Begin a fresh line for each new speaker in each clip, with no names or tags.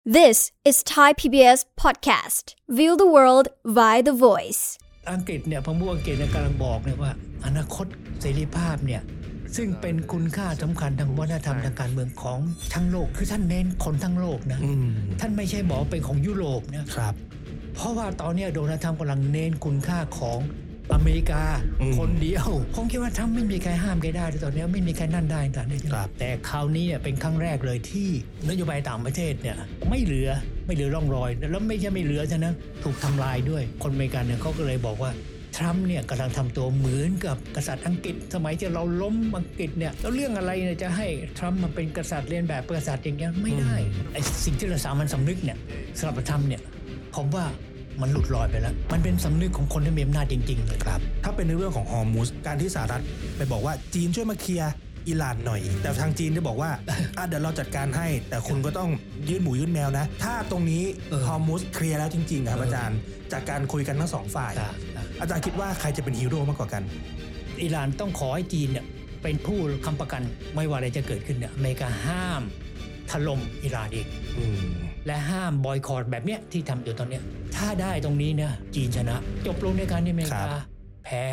This is Thai PBS podcast. View the world via the voice.
อังกฤษเนี่ยพรรคพวกอังกฤษกำลังบอกเนี่ยว่าอนาคตเสรีภาพเนี่ยซึ่งเป็นคุณค่าสำคัญทางวัฒนธรรมทางการเมืองของทั้งโลกคือท่านเน้นคนทั้งโลกนะท่านไม่ใช่บอกเป็นของยุโรปนะครับเพราะว่าตอนนี้โดนัลด์ทรัมป์กำลังเน้นคุณค่าของอเมริกาคนเดียวผมคิดว่าทรัมป์ไม่มีใครห้ามใครได้ตอนนี้ไม่มีใครนั่นได้ตอนนี้แต่คราวนี้เป็นครั้งแรกเลยที่นโยบายต่างประเทศเนี่ยไม่เหลือร่องรอยแล้วไม่ใช่ไม่เหลือซะนะถูกทำลายด้วยคนอเมริกันเนี่ยเขาก็เลยบอกว่าทรัมป์เนี่ยกำลังทำตัวเหมือนกับกษัตริย์อังกฤษสมัยที่เราล้มอังกฤษเนี่ยแล้วเรื่องอะไรเนี่ยจะให้ทรัมป์มาเป็นกษัตริย์เลียนแบบกษัตริย์อย่างเงี้ยไม่ได้ไอ้สิ่งที่เราสามัญสำนึกเนี่ยสำหรับทรัมป์เนี่ยผมว่ามันหลุดลอยไปแล้วมันเป็นสำนึกของคนที่มีอำนาจจริงๆเลย
ครับถ้าเป็นในเรื่องของฮอร์มุสการที่สหรัฐไปบอกว่าจีนช่วยมาเคลียร์อิหร่านหน่อยแต่ทางจีนได้บอกว่าเดี๋ยวเราจัดการให้แต่คุณก็ต้องยื่นหมูยื่นแมวนะถ้าตรงนี้ฮอร์มุสเคลียร์แล้วจริงๆครับอาจารย์จากการคุยกันทั้งสองฝ่ายอาจารย์คิดว่าใครจะเป็นฮีโร่มากกว่ากัน
อิหร่านต้องขอให้จีนเนี่ยเป็นผู้ค้ำประกันไม่ว่าอะไรจะเกิดขึ้นเนี่ยอเมริกาห้ามถล่มอิหร่านอีกและห้ามบอยคอตแบบเนี้ยที่ทำอยู่ตอนเนี้ยถ้าได้ตรงนี้เนี่ยจีนชนะจบลงในการที่อเมริกาแพ้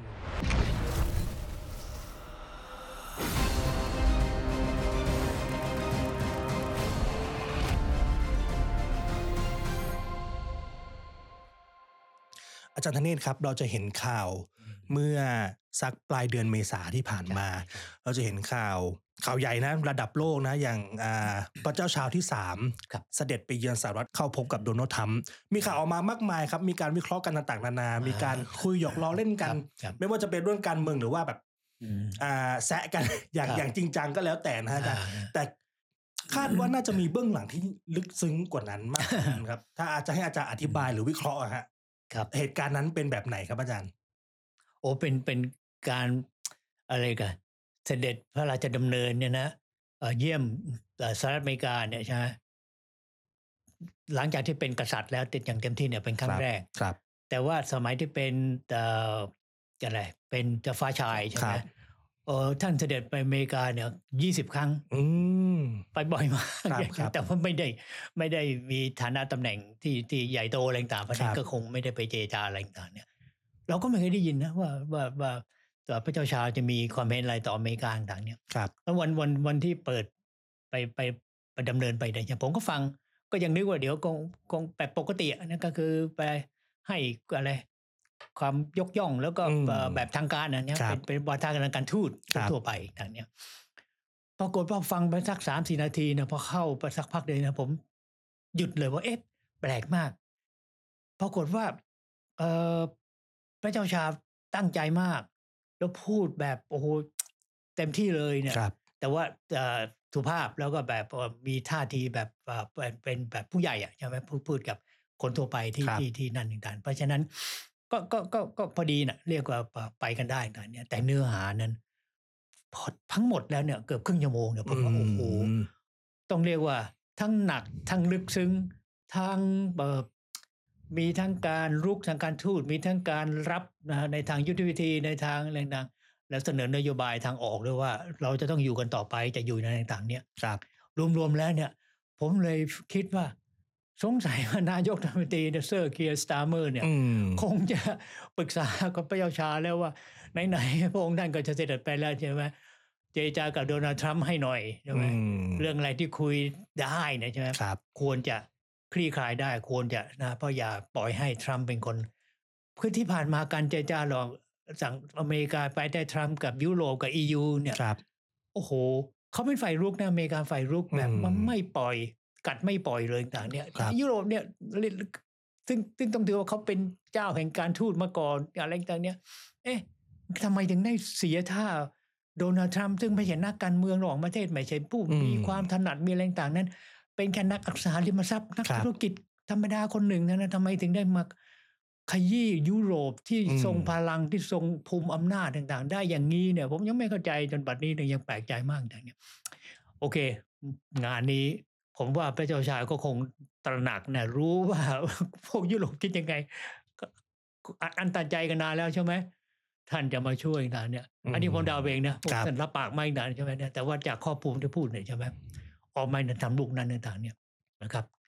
อาจารย์ธเนศครับเราจะเห็นข่าวเมื่อสักปลายเดือนเมษาที่ผ่านมาเราจะเห็นข่าวใหญ่นะระดับโลกนะอย่างพระเจ้าชาวที่3เสด็จไปเยือนสหรัฐเข้าพบกับโดนัลด์ทรัมป์มีข่าวออกมามากมายครับมีการวิเคราะห์กันต่างๆนานามีการคุยหยอกล้อเล่นกันไม่ว่าจะเป็นเรื่องการเมืองหรือว่าแบบแซะกันอย่างจริงจังก็แล้วแต่นะฮะแต่คาดว่าน่าจะมีเบื้องหลังที่ลึกซึ้งกว่านั้นมากครับถ้าอาจจะให้อาจารย์อธิบายหรือวิเคราะห์ฮะเหตุการณ์นั้นเป็นแบบไหนครับอาจารย์
โอ้เป็นการอะไรกันเสด็จพระราชดำเนินเนี่ยนะเยี่ยมสหรัฐอเมริกาเนี่ยใช่ไหมหลังจากที่เป็นกษัตริย์แล้วติดอย่างเต็มที่เนี่ยเป็นครั้งแรกแต่ว่าสมัยที่เป็นอะไรเป็นเจ้าฟ้าชายใช่ไหมท่านเสด็จไปอเมริกาเนี่ย20 ครั้งไปบ่อยมากแต่ว่าไม่ได้มีฐานะตำแหน่งที่ใหญ่โตอะไรต่างๆเพราะนั้นก็คงไม่ได้ไปเจรจาอะไรต่างๆเนี่ยเราก็ไม่เคยได้ยินนะว่าพระเจ้าชาจะมีความเห็นอะไรต่ออเมริกาต่างๆเนี่ยแล้ววันที่เปิดไปดำเนินไปเนี่ยผมก็ฟังก็ยังนึกว่าเดี๋ยวคงแบบปกตินะก็คือไปให้อะไรความยกย่องแล้วก็แบบทางการนะเนี่ยเป็นวาทางการทูตทั่วไปต่างเนี่ยปรากฏว่าฟังไปสัก 3-4 นาทีนะพอเข้าไปสักพักเดียวนะผมหยุดเลยว่าเอ๊ะแปลกมากปรากฏว่าพระเจ้าชาตั้งใจมากแล้วพูดแบบโอ้โหเต็มที่เลยเนี่ยแต่ว่าสุภาพแล้วก็แบบมีท่าทีแบบเป็นแบบผู้ใหญ่ใช่ไหมพูดกับคนทั่วไปที่นั่นต่างๆเพราะฉะนั้นก็พอดีนะเรียกว่าไปกันได้ต่างเนี่ยแต่เนื้อหานั้นพอทั้งหมดแล้วเนี่ยเกือบครึ่งชั่วโมงเนี่ยผมว่าโอ้โหต้องเรียกว่าทั้งหนักทั้งลึกซึ้งทั้งมีทั้งการรุกทางการทูตมีทั้งการรับในทางยุทธวิธีในทางอะไรต่างๆแล้วเสนอนโยบายทางออกด้วยว่าเราจะต้องอยู่กันต่อไปจะอยู่ในต่างๆเนี่ยรวมๆแล้วเนี่ยผมเลยคิดว่าสงสัยว่านายกรัฐมนตรีเซอร์เคียร์สตาร์เมอร์เนี่ยคงจะปรึกษากับพระเจ้าชาแล้วว่าไหนๆพระองค์ท่านก็จะเสด็จไปแล้วใช่ไหมเจรจากับโดนัลด์ทรัมป์ให้หน่อยใช่ไหมเรื่องอะไรที่คุยได้เนี่ยใช่ไหมควรจะคลี่คลายได้ควรจะนะเพราะอย่าปล่อยให้ทรัมป์เป็นคนคือที่ผ่านมาการเจรจาหรอกสั่งอเมริกาไปได้ทรัมป์กับยุโรปกับ EU เนี่ยโอ้โหเขาเป็นฝ่ายรุกนะอเมริกาฝ่ายรุกแบบมันไม่ปล่อยกัดไม่ปล่อยเลยต่างเนี่ยยุโรปเนี่ยซึ่งต้องถือว่าเขาเป็นเจ้าแห่งการทูตมาก่อนอะไรต่างเนี่ยเอ๊ะทำไมถึงได้เสียท่าโดนัลด์ทรัมป์ซึ่งไม่ใช่นักการเมืองระหว่างประเทศไม่ใช่ผู้มีความถนัดมีอะไรต่างนั้นเป็นแค่นักอสังหาริมทรัพย์นักธุรกิจธรรมดาคนหนึ่งนะทำไมถึงได้มาขยี้ยุโรปที่ทรงพลังที่ทรงภูมิอำนาจต่างๆได้อย่างนี้เนี่ยผมยังไม่เข้าใจจนบัดนี้เนี่ยยังแปลกใจมากอย่างเนี้ยโอเคงานนี้ผมว่าพระเจ้าชายก็คงตระหนักนะรู้ว่าพวกยุโรปคิดยังไงอันตันใจกันนานแล้วใช่ไหมท่านจะมาช่วยนานเนี่ยอันนี้ผมเดาเองนะท่านรับปากไม่นานใช่ไหมเนี่ยแต่ว่าจากข้อมูลที่พูดเนี่ยใช่ไหมออกมาทำลูกนั้นต่างๆเนี่ยนะครับ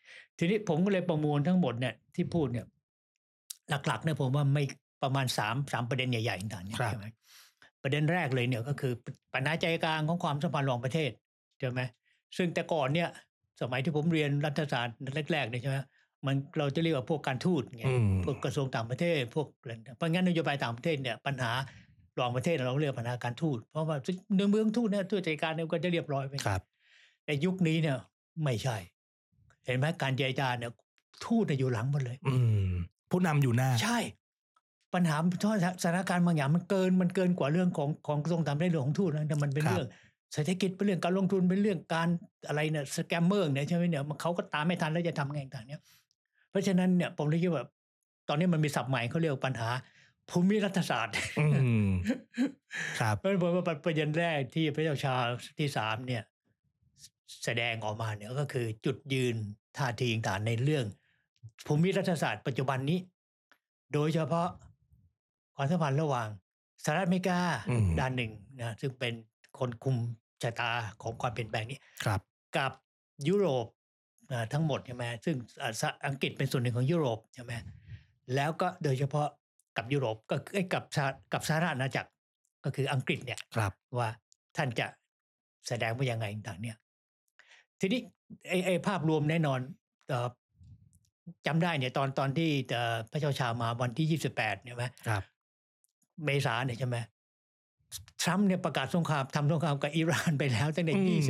ทีนี้ผมก็เลยประมวลทั้งหมดเนี่ยที่พูดเนี่ยหลักๆเนี่ยผมว่าไม่ประมาณ3ประเด็นใหญ่ๆต่างๆเนี่ยใช่ไหมประเด็นแรกเลยเนี่ยก็คือปัญหาใจกลางของความสัมพันธ์ระหว่างประเทศใช่ไหมซึ่งแต่ก่อนเนี่ยสมัยที่ผมเรียนรัฐศาสตร์แรกๆเนี่ยใช่ไหมมันเราจะเรียกว่าพวกการทูตไงพวกกระทรวงต่างประเทศพวกเพราะงั้นนโยบายต่างประเทศเนี่ยปัญหาระหว่างประเทศเราเรียกปัญหาการทูตเพราะว่าในเมืองทูตเนี่ยทูตจัดการเนี่ยก็จะเรียบร้อยไปแต่ยุคนี้เนี่ยไม่ใช่เห็นไหมการเจรจาเนี่ยทูตอยู่หลังหมดเลย
ผู้นำอยู่หน้า
ใช่ปัญหาสถานการณ์บางอย่างมันเกินกว่าเรื่องของกระทรวงต่างประเทศเรื่องของทูตนะแต่มันเป็นเรื่องเศรษฐกิจเป็นเรื่องการลงทุนเป็นเรื่องการอะไรเนี่ยสแกมเมอร์เนี่ยใช่ไหมเนี่ยเขาก็ตามไม่ทันแล้วจะทำไงต่างเนี่ยเพราะฉะนั้นเนี่ยผมเลยคิดว่าตอนนี้มันมีศัพท์ใหม่เขาเรียกปัญหาภูมิรัฐศาสตร์
ครับ
เพราะฉะนั้นประเด็นแรกที่พระเจ้าชาร์ลส์ที่3เนี่ยแสดงออกมาเนี่ยก็คือจุดยืนท่าทีต่างในเรื่องภูมิรัฐศาสตร์ปัจจุบันนี้โดยเฉพาะความสัมพันธ์ระหว่างสหรัฐอเมริกาด้านหนึ่งนะซึ่งเป็นคนคุมชะตาของความเปลี่ยนแปลงนี้กับยุโรปทั้งหมดใช่ไหมซึ่งอังกฤษเป็นส่วนหนึ่งของยุโรปใช่ไหมแล้วก็โดยเฉพาะกับยุโรปก็กับสหราชอาณาจักรก็คืออังกฤษเนี่ยว่าท่านจะแสดงว่ายังไงต่างเนี่ยทีนี้ไอ้ภาพรวมแน่นอนจำได้เนี่ยตอนที่พระเจ้าชามาวันที่28ใช่ไหมเมษาเนี่ยใช่ไหมทรัมป์เนี่ยประกาศสงครามทำสงครามกับอิหร่านไปแล้วตั้งแต่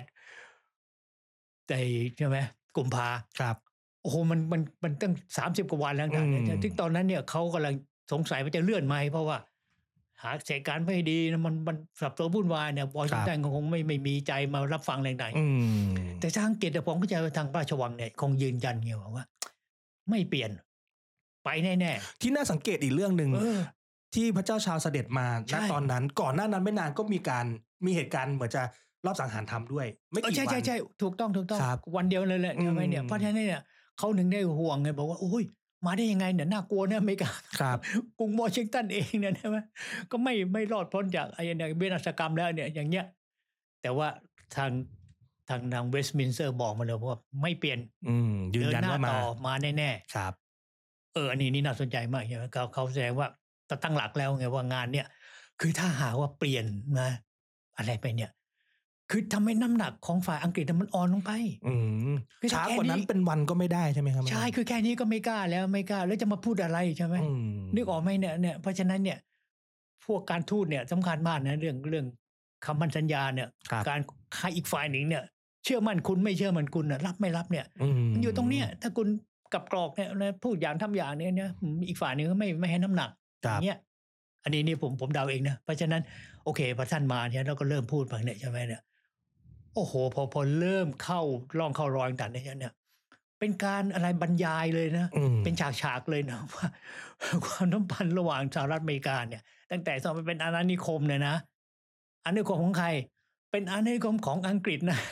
28ใช่ไหมกุมภาโอ้โหมันตั้ง30กว่าวันแล้วนะซึ่งตอนนั้นเนี่ยเขากำลังสงสัยว่าจะเลื่อนไหมเพราะว่าหาเหตุการณ์ไม่ดีนะมันสับสนวุ่นวายเนี่ยวอชิงตันคงไม่มีใจมารับฟังอะไรต่างๆแต่ทางอังกฤษผมเข้าใจว่าทางพระราชวังเนี่ยคงยืนยันไงว่าไม่เปลี่ยนไปแน่
ๆที่น่าสังเกตอีกเรื่องนึงที่พระเจ้าชาร์ลส์เสด็จมาณตอนนั้นก่อนหน้านั้นไม่นานก็มีเหตุการณ์เหมือนจะรอบสังหารทำด้วยไม่กี่วัน
ใช่ถูกต้องวันเดียวเลยแหละใช่ไหมเนี่ยเพราะฉะนั้นเนี่ยเขาถึงได้ห่วงไงบอกว่าโอ้ยมาได้ยังไงเนี่ยน่ากลัวเนี่ยอเมริกากรุงวอชิงตันเองเนี่ยใช่ไหมก็ไม่รอดพ้นจากไอ้เนี่ยวินาศกรรมแล้วเนี่ยอย่างเงี้ยแต่ว่าทางเวสต์มินสเตอร์บอกมาเลยว่าไม่เปลี่ยน
ยืนยันว่า
มาแน่ๆ
ครับ
อันนี้น่าสนใจมากใช่ไหมเขาแสดงว่าตั้งหลักแล้วไงว่างานเนี่ยคือถ้าหาว่าเปลี่ยนนะอะไรไปเนี่ยคือทำให้น้ำหนักของฝ่ายอังกฤษมันอ่อนลงไป
ช้ากว่านั้นเป็นวันก็ไม่ได้ใช่ไหมครับ
ใช่คือแค่นี้ก็ไม่กล้าแล้วจะมาพูดอะไรใช่ไหมนึกออกไหมเนี่ยเพราะฉะนั้นเนี่ยพวกการทูตเนี่ยสำคัญมากนะเรื่องคำมั่นสัญญาเนี่ยการให้อีกฝ่ายหนึ่งเนี่ยเชื่อมั่นคุณไม่เชื่อมั่นคุณรับไม่รับเนี่ยมันอยู่ตรงเนี้ยถ้าคุณกับกรอกเนี่ยพูดอย่างทำอย่างเนี่ยอีกฝ่ายหนึ่งก็ไม่ให้น้ำหนักอย่างเงี้ยอันนี้ผมเดาเองนะเพราะฉะนั้นโอเคพอท่านมาเนี่ยเราก็เริ่มพูดไปเนี่ยใช่ไหมเนี่ยโอ้โหพอเริ่มเข้ารอยต่างๆเนี่ยเป็นการอะไรบรรยายเลยนะเป็นฉากเลยนะว่าความสัมพันธ์ระหว่างสหรัฐอเมริกาเนี่ยตั้งแต่สมัยเป็นอาณานิคมเนี่ยนะอาณานิคมของใครเป็นอาณานิคมของอังกฤษนะ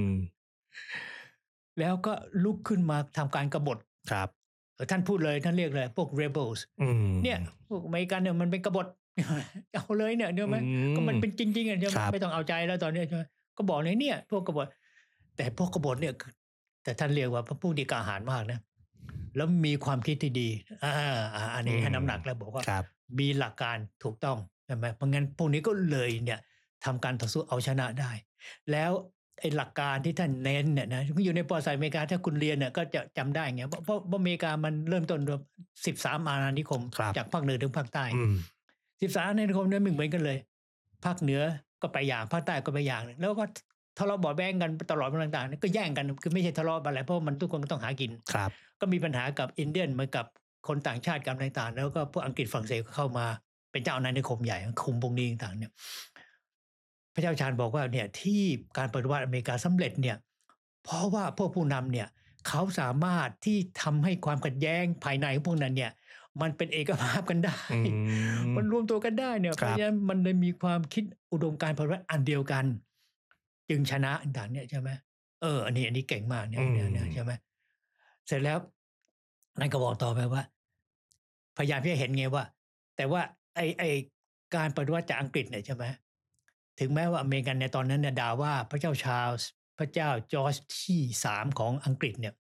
แล้วก็ลุกขึ้นมาทำการกบฏท่านพูดเลยท่านเรียกเลยพวก rebels เนี่ยพวกอเมริกันเนี่ยมันเป็นกบฏเอาเลยเนี่ยเดี๋ยวไหมก็มันเป็นจริงๆอ่ะเดี๋ยวไม่ต้องเอาใจแล้วตอนนี้ใช่ไหมก็บอกเลยเนี่ยพวกกบฏแต่พวกกบฏเนี่ยแต่ท่านเรียกว่าพวกที่กล้าหาญมากนะแล้วมีความคิดที่ดีอันนี้ให้น้ำหนักแล้วบอกว่ามีหลักการถูกต้องใช่ไหมเพราะงั้นพวกนี้ก็เลยเนี่ยทำการต่อสู้เอาชนะได้แล้วไอ้หลักการที่ท่านเน้นเนี่ยนะอยู่ในประวัติศาสตร์อเมริกาถ้าคุณเรียนเนี่ยก็จะจำได้ไงเพราะอเมริกามันเริ่มต้นด้วย13อาณานิคมจากภาคเหนือถึงภาคใต้13อาณานิคมเนี่ยเหมือนกันเลยภาคเหนือก็ไปอย่างภาคใต้ก็ไปอย่างแล้วก็ทะเลาะเบาะแว้งกันตลอดมาต่างๆก็แย่งกันคือไม่ใช่ทะเลาะอะไรเพราะมันทุกคนก็ต้องหากินก็มีปัญหากับอินเดียนเหมือนกับคนต่างชาติกันต่างๆแล้วก็พวกอังกฤษฝรั่งเศสก็เข้ามาเป็นเจ้าอาณานิคมใหญ่คุมพวกนี้ต่างๆเนี่ยพระเจ้าชาญบอกว่าเนี่ยที่การปฏิวัติอเมริกาสำเร็จเนี่ยเพราะว่าพวกผู้นำเนี่ยเขาสามารถที่ทำให้ความขัดแย้งภายในพวกนั้นเนี่ยมันเป็นเอกภาพกันได้มันรวมตัวกันได้เนี่ยเพราะฉะนั้นมันเลยมีความคิดอุดมการณ์ปฏิวัติอันเดียวกันจึงชนะต่างๆเนี่ยใช่ไหมอันนี้เก่งมากเนี่ยใช่ไหมเสร็จแล้วนั่นก็บอกต่อไปว่าพยายามที่จะเห็นไงว่าแต่ว่าไอการปฏิวัติจากอังกฤษเนี่ยใช่ไหมถึงแม้ว่าอเมริกันในตอนนั้นเนี่ยด่าว่าพระเจ้าชาร์ลส์พระเจ้าจอร์จที่3ของอังกฤษเนี่ย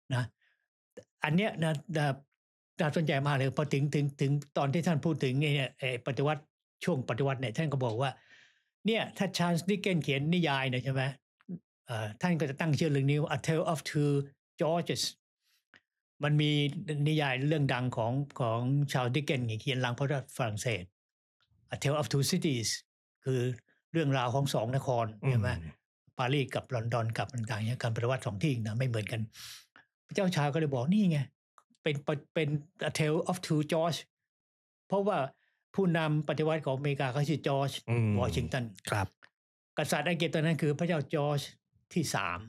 นะอันเนี้ยนะน่าสนใจมากเลยพอถึงตอนที่ท่านพูดถึงเนี่ยปฏิวัติช่วงปฏิวัติเนี่ยท่านก็บอกว่าเนี่ยถ้าชาร์ลส์ดิกเกนเขียนนิยายเนี่ยใช่ไหมท่านก็จะตั้งชื่อเรื่องนี้ว่า A Tale of Two Georges มันมีนิยายเรื่องดังของชาร์ลส์ดิกเกนเขียนหลังพระราชฝรั่งเศส A Tale of Two Cities คือเรื่องราวของสองนครใช่ไหมปารีสกับลอนดอนกับต่างๆเนี่ยการปฏิวัติสองที่นะไม่เหมือนกันพระเจ้าชาก็เลยบอกนี่ไงเป็น A Tale of Two George เพราะว่าผู้นำปฏิวัติของอเมริกาเขาชื่อจอร์จวอชิงตัน
ครับ
กษัตริย์อังกฤษตอนนั้นคือพระเจ้าจอร์จที่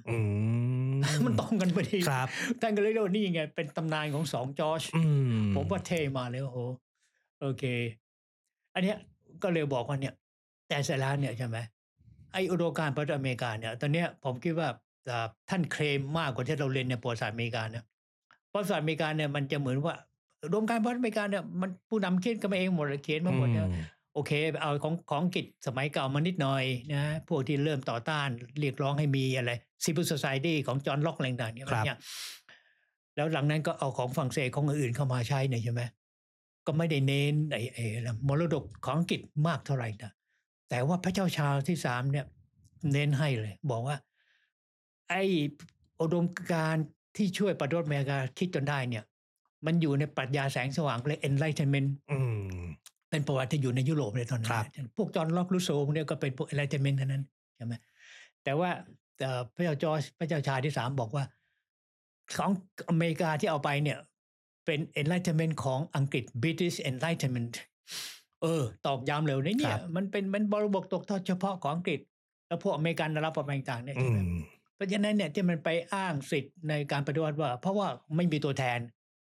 3มันตรงกันพอดีท่านก็เลยเรียกว่านี่ไงเป็นตำนานของ2จอร์จผมว่าเท่มาเลยโอ้โหโอเคอันเนี้ยก็เลยบอกว่าเนี่ยแต่เสร็จแล้วเนี่ยใช่ไหมไอ้อุดมการณ์ประเทศอเมริกาเนี่ยตอนเนี้ยผมคิดว่าท่านเคลมมากกว่าที่เราเรียนในประวัติศาสตร์อเมริกาเนี่ยประวัติศาสตร์อเมริกาเนี่ยมันจะเหมือนว่าอุดมการณ์ประเทศอเมริกาเนี่ยมันผู้นำเขียนกันมาเองหมดเขียนมาหมดเนี่ยโอเคเอาของอังกฤษสมัยเก่ามานิดหน่อยนะพวกที่เริ่มต่อต้านเรียกร้องให้มีอะไร Civil Society ของจอห์นล็อกอะไรต่างๆเนี่ยแล้วหลังนั้นก็เอาของฝรั่งเศสของอื่นเข้ามาใช้เนี่ยใช่ไหมก็ไม่ได้เน้นไอ้มรดกของอังกฤษมากเท่าไหร่นะแต่ว่าพระเจ้าชาร์ลส์ที่3เนี่ยเน้นให้เลยบอกว่าไอ้อุดมการณ์ที่ช่วยประเทศอเมริกาคิดจนได้เนี่ยมันอยู่ในปรัชญาแสงสว่างเลย Enlightenment เป็นประวัติที่อยู่ในยุโรปในตอนนั้นพวกจอห์นล็อกรูโซพวกนี้ก็เป็นพวก Enlightenment เท่านั้นใช่ไหมแต่ว่าพระเจ้าจอร์จพระเจ้าชาที่3บอกว่าของอเมริกาที่เอาไปเนี่ยเป็น Enlightenment ของอังกฤษ British Enlightenment ตอกย้ำเร็วเนี่ยมันเป็นบริบทตกทอดเฉพาะของอังกฤษแล้วพวกอเมริกันรับประมาณต่างๆเนี่ยใช่ไหมเพราะฉะนั้นเนี่ยที่มันไปอ้างสิทธิ์ในการปฏิวัติว่าเพราะว่าไม่มีตัวแทน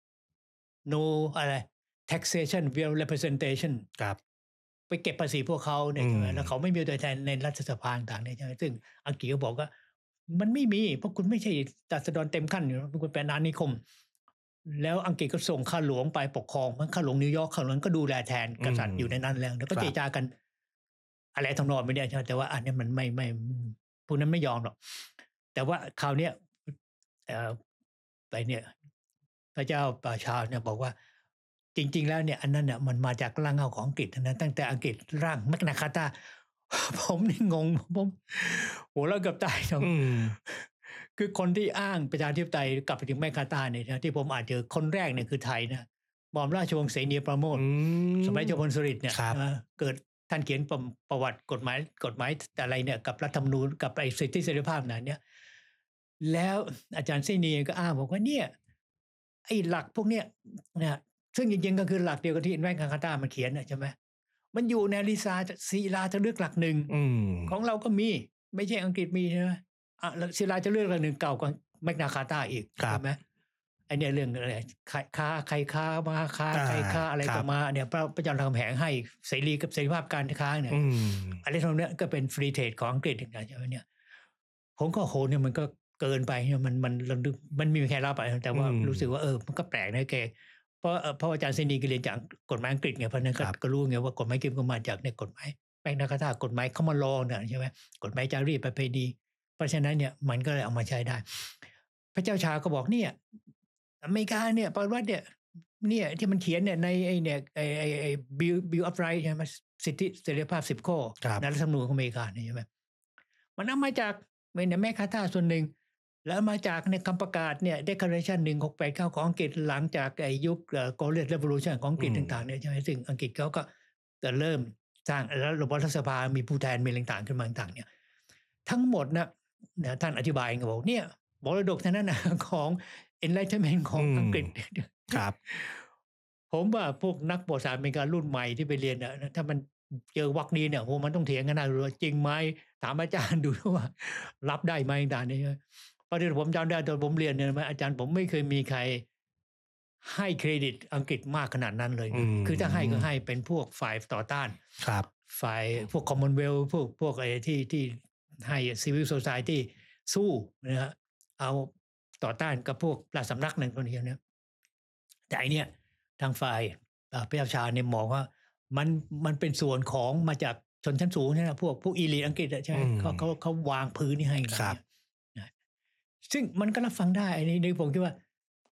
no อะไร taxation without representation
ครับ
ไปเก็บภาษีพวกเขาเนี่ยใช่ไหมแล้วเขาไม่มีตัวแทนในรัฐสภาต่างๆเนี่ยใช่ไหมซึ่งอังกฤษก็บอกว่ามันไม่มีเพราะคุณไม่ใช่ราษฎรเต็มขั้นอยู่คุณเป็นอาณานิคมแล้วอังกฤษก็ส่งข้าหลวงไปปกครองข้าหลวงนิวยอร์กข้าหลวงก็ดูแลแทนกษัตริย์อยู่ในนั้นแล้วก็เจรจากันอะไรทำนองไม่ได้ใช่ไหมแต่ว่าอันนี้มันไม่พวกนั้นไม่ยอมหรอกแต่ว่าคราวนี้ไปเนี่ยพระเจ้าชาร์ลส์เนี่ยบอกว่าจริงๆแล้วเนี่ยอันนั้นเนี่ยมันมาจากร่างเงาของอังกฤษนะตั้งแต่อังกฤษร่างแมกนาคาร์ตาผมนี่งงผมโหแล้วกับตายจังคือคนที่อ้างประชาธิปไตยกลับไปถึงแมกนาคาร์ตาเนี่ยที่ผมอ่านเจอคนแรกเนี่ยคือไทยนะหม่อมราชวงศ์เสนีประโมทสมัยเจ้าพลสฤษดิ์เนี่ยเกิดท่านเขียนประวัติกฎหมายอะไรเนี่ยกับรัฐธรรมนูญกับไอ้สิทธิเสรีภาพนั้นเนี่ยแล้วอาจารย์เสนีก็อ้างบอกว่าเนี่ยไอ้หลักพวกเนี้ยนะซึ่งจริงๆก็คือหลักเดียวกับที่แมกนาคาร์ตามันเขียนใช่ไหมมันอยู่ในศิลาจะเลือกหลักหนึ่งของเราก็มีไม่ใช่อังกฤษมีใช่ไหมศิลาจะเลือกหลักหนึ่งเก่ากว่าแมกนาคาร์ตาอีกใช่ไหมไอเนี่ยเรื่องอะไรใครค้ามาค้าใครค้าอะไรก็มาเนี่ยพระเจ้ารามคำแหงให้เสรีกับเสรีภาพการค้าเนี่ยอะไรทั้งนี้ก็เป็นฟรีเทรดของอังกฤษอย่างเงี้ยใช่ไหมเนี่ยผมก็โหเนี่ยมันก็เกินไปมันมีใครรับไปแต่ว่ารู้สึกว่ามันก็แปลกนะแกเพราะอาจารย์เซนีก็เรียนจากกฎหมายอังกฤษไงเพราะนั้นก็รู้ไงว่ากฎหมายอังกฤษก็มาจากในกฎหมายแมกนาคาร์ตากฎหมายคอมมอนลอว์เนี่ยใช่ไหมกฎหมายจารีตประเพณีเพราะฉะนั้นเนี่ยมันก็เลยเอามาใช้ได้พระเจ้าชาก็บอกเนี่ยอเมริกาเนี่ยประวัติเนี่ยที่มันเขียนเนี่ยในไอ้เนี่ยไอ้ Bill of Rights ใช่ไหมสิทธิเสรีภาพ10 ข้อในรัฐธรรมนูญของอเมริกาเนี่ยใช่ไหมมันเอามาจากแมกนาคาร์ตาส่วนหนึ่งแล้วมาจากในคำประกาศเนี่ย Declaration 1689ของอังกฤษหลังจากไอ้ยุคGlorious Revolution ของอังกฤษต่างๆเนี่ยใช่ไหมซึ่งอังกฤษเขาก็จะเริ่มสร้างแล้วระบบรัฐสภามีผู้แทนมีอะไรต่างๆขึ้นมาต่างๆเนี่ยทั้งหมดนะท่านอธิบายก็บอกเนี่ยมรดกทั้งนั้นนะของ Enlightenment ของอังกฤษ
ครับ
ผมว่าพวกนักประวัติศาสตร์อเมริการุ่นใหม่ที่ไปเรียนนะถ้ามันเจอวรรคนี้เนี่ยโหมันต้องเถียงกันนะจริงไหมถามอาจารย์ดูว่ารับได้ไหมต่างๆเนี่ยเพราะที่ผมจำได้ตอนผมเรียนเนี่ยอาจารย์ผมไม่เคยมีใครให้เครดิตอังกฤษมากขนาดนั้นเลยคือถ้าให้ก็ให้เป็นพวกฝ่ายต่อต้านฝ่ายพวก Commonwealth พวกอะไรที่ให้ Civil Society สู้นะฮะเอาต่อต้านกับพวกราชสำนักหนึ่งคนเดียวเนี่ยแต่อันเนี้ยทางฝ่ายพระเจ้าชาเนี่ยมองว่ามันเป็นส่วนของมาจากชนชั้นสูงใช่ไหมพวกอีลีทอังกฤษใช่ไหมเขาวางพื้นนี่ให้นะซึ่งมันก็รับฟังได้อันนี้ผมคิดว่า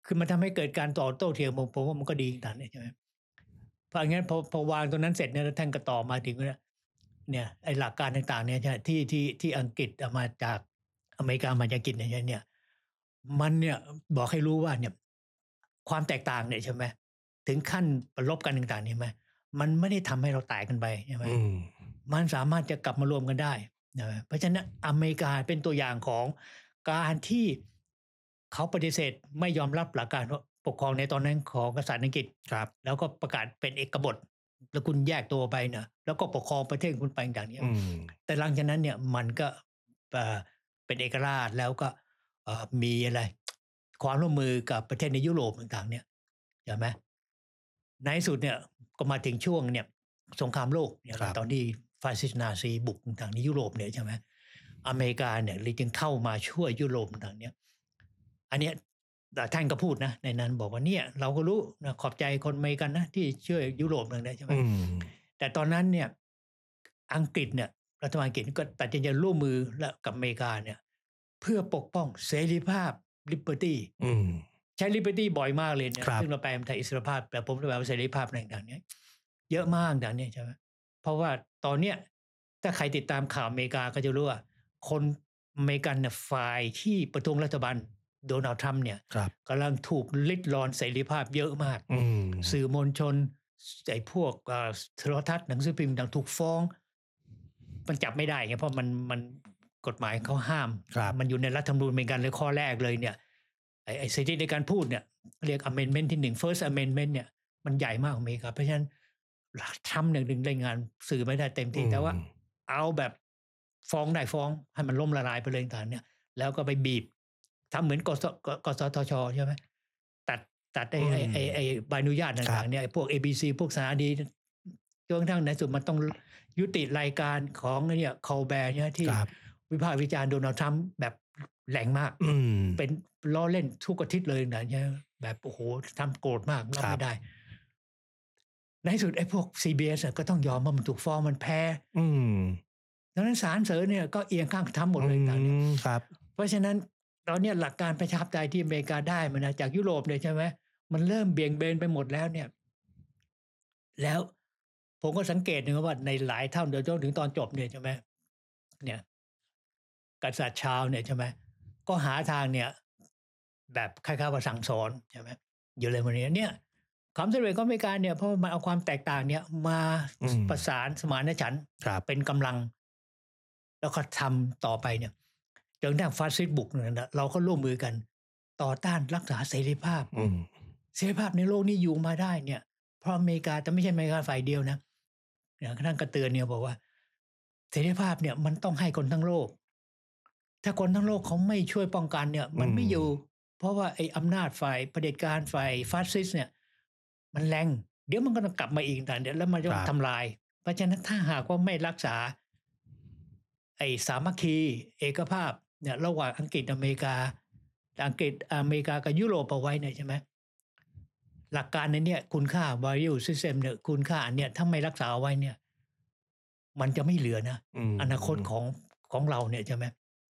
คือมันทำให้เกิดการต่อโต้เถียงผมว่ามันก็ดีต่างเนี่ยใช่ไหมเพราะงั้นพอวางตรงนั้นเสร็จเนี่ยท่านก็ต่อมาถึงเนี่ยไอ้หลักการต่างๆเนี่ยใช่ที่อังกฤษเอามาจากอเมริกามาจากอังกฤษเนี่ยมันเนี่ยบอกให้รู้ว่าเนี่ยความแตกต่างเนี่ยใช่ไหมถึงขั้นประลบกันต่างๆเนี่ยไหมมันไม่ได้ทำให้เราแตกกันไปใช่ไหมมันสามารถจะกลับมารวมกันได้นะเพราะฉะนั้นอเมริกาเป็นตัวอย่างของการที่เขาปฏิเสธไม่ยอมรับหลักการปกครองในตอนนั้นของกษัตริย์อังกฤษ
ครับ
แล้วก็ประกาศเป็นเอกบทแล้วคุณแยกตัวไปนะแล้วก็ปกครองประเทศคุณไปอย่างนี้แต่หลังจากนั้นเนี่ยมันก็เป็นเอกราชแล้วก็มีอะไรความร่วมมือกับประเทศในยุโรปต่างๆเนี่ยใช่ไหมในสุดเนี่ยก็มาถึงช่วงเนี่ยสงครามโลกเนี่ยตอนที่ฟาสซิสต์นาซีบุกต่างๆในยุโรปเนี่ยใช่ไหมอเมริกาเนี่ยเลยจึงเข้ามาช่วยยุโรปต่างๆเนี่ยอันเนี้ยท่านก็พูดนะในนั้นบอกว่าเนี่ยเราก็รู้นะขอบใจคนอเมริกันนะที่ช่วยยุโรปต่างๆใช่ไหมแต่ตอนนั้นเนี่ยอังกฤษเนี่ยรัฐบาลอังกฤษก็ตัดสินใจร่วมมือกับอเมริกาเนี่ยเพื่อปกป้องเสรีภาพ liberty ใช้ liberty บ่อยมากเลยเนี่ยซึ่งเราแปลเป็นไทยอิสรภาพแต่ผมจะแปลว่าเสรีภาพอะไรต่างๆเนี่ยเยอะมากต่างเนี่ยใช่ไหมเพราะว่าตอนเนี้ยถ้าใครติดตามข่าวอเมริกาก็จะรู้ว่าคนอเมริกันเนี่ยฝ่ายที่ประท้วงรัฐบาลโดนัลด์ทรัมป์เนี่ยกำลังถูกลิดรอนเสรีภาพเยอะมากสื่อมวลชนไอ้พวกโทรทัศน์หนังสือพิมพ์ต่างถูกฟ้องมันจับไม่ได้ไงเพราะมันกฎหมายเขาห้ามมันอยู่ในรัฐธรรมนูญอเมริกันเลยข้อแรกเลยเนี่ยไอ้สิทธิในการพูดเนี่ยเรียก amendment ที่1 first amendment เนี่ยมันใหญ่มากอเมริกาเพราะฉะนั้นทำหนึ่งรายงานสื่อไม่ได้เต็มที่แต่ว่าเอาแบบฟ้องได้ฟ้องให้มันล่มละลายไปเลยต่างเนี่ยแล้วก็ไปบีบทำเหมือนกสทชใช่ไหมตัดไอ้ใบอนุญาตต่างๆเนี่ยพวก ABC พวกสารดีจนกระทั่งในสุดมันต้องยุติรายการของเนี่ยคอลแบร์เนี่ยที่วิพากษ์วิจารณ์โดนัลด์ทรัมป์แบบแรงมากเป็นล้อเล่นทุกอาทิตย์เลยนะเนี่ยแบบโอ้โหทำโกรธมากรับไม่ได้ในสุดไอ้พวก CBS ก็ต้องยอมว่ามันถูกฟ้องมันแพ้ดังนั้นศาลเสริญเนี่ยก็เอียงข้างทำหมดเลยต่างเนี่ยเพราะฉะนั้นตอนนี้หลักการประชาธิปไตยที่อเมริกาได้มาจากยุโรปเนี่ยใช่ไหมมันเริ่มเบี่ยงเบนไปหมดแล้วเนี่ยแล้วผมก็สังเกตนะว่าในหลายเท่าเดี๋ยวจนถึงตอนจบเนี่ยใช่ไหมเนี่ยกษัตริย์ชาวเนี่ยใช่ไหมก็หาทางเนี่ยแบบคล้ายๆว่าสั่งสอนใช่ไหมอยู่เลยวันนี้เนี่ยความสำเร็จของอเมริกาเนี่ยเพราะมันเอาความแตกต่างเนี่ยมาประสานสมานฉันท์เป็นกำลังแล้วก็ทำต่อไปเนี่ยจนกระทั่งฟาสซิสต์บุกเนี่ยเราก็ร่วมมือกันต่อต้านรักษาเสรีภาพเสรีภาพในโลกนี้อยู่มาได้เนี่ยเพราะอเมริกาแต่ไม่ใช่อเมริกาฝ่ายเดียวนะอย่างท่านก็เตือนเนี่ยบอกว่าเสรีภาพเนี่ยมันต้องให้คนทั้งโลกถ้าคนทั้งโลกเขาไม่ช่วยป้องกันเนี่ยมันไม่อยู่เพราะว่าไอ้อำนาจฝ่ายเผด็จการฝ่ายฟาสซิสต์เนี่ยมันแรงเดี๋ยวมันก็ต้องกลับมาอีกแต่เดี๋ยวแล้วมันจะทำลายเพราะฉะนั้นถ้าหากว่าไม่รักษาไอ้สามัคคีเอกภาพเนี่ยระหว่างอังกฤษอเมริกากับยุโรปเอาไว้เนี่ยใช่ไหมหลักการในเนี่ยคุณค่า value system เนี่ยคุณค่าอันเนี้ยถ้าไม่รักษาเอาไว้เนี่ยมันจะไม่เหลือนะอนาคตของเราเนี่ยใช่ไหม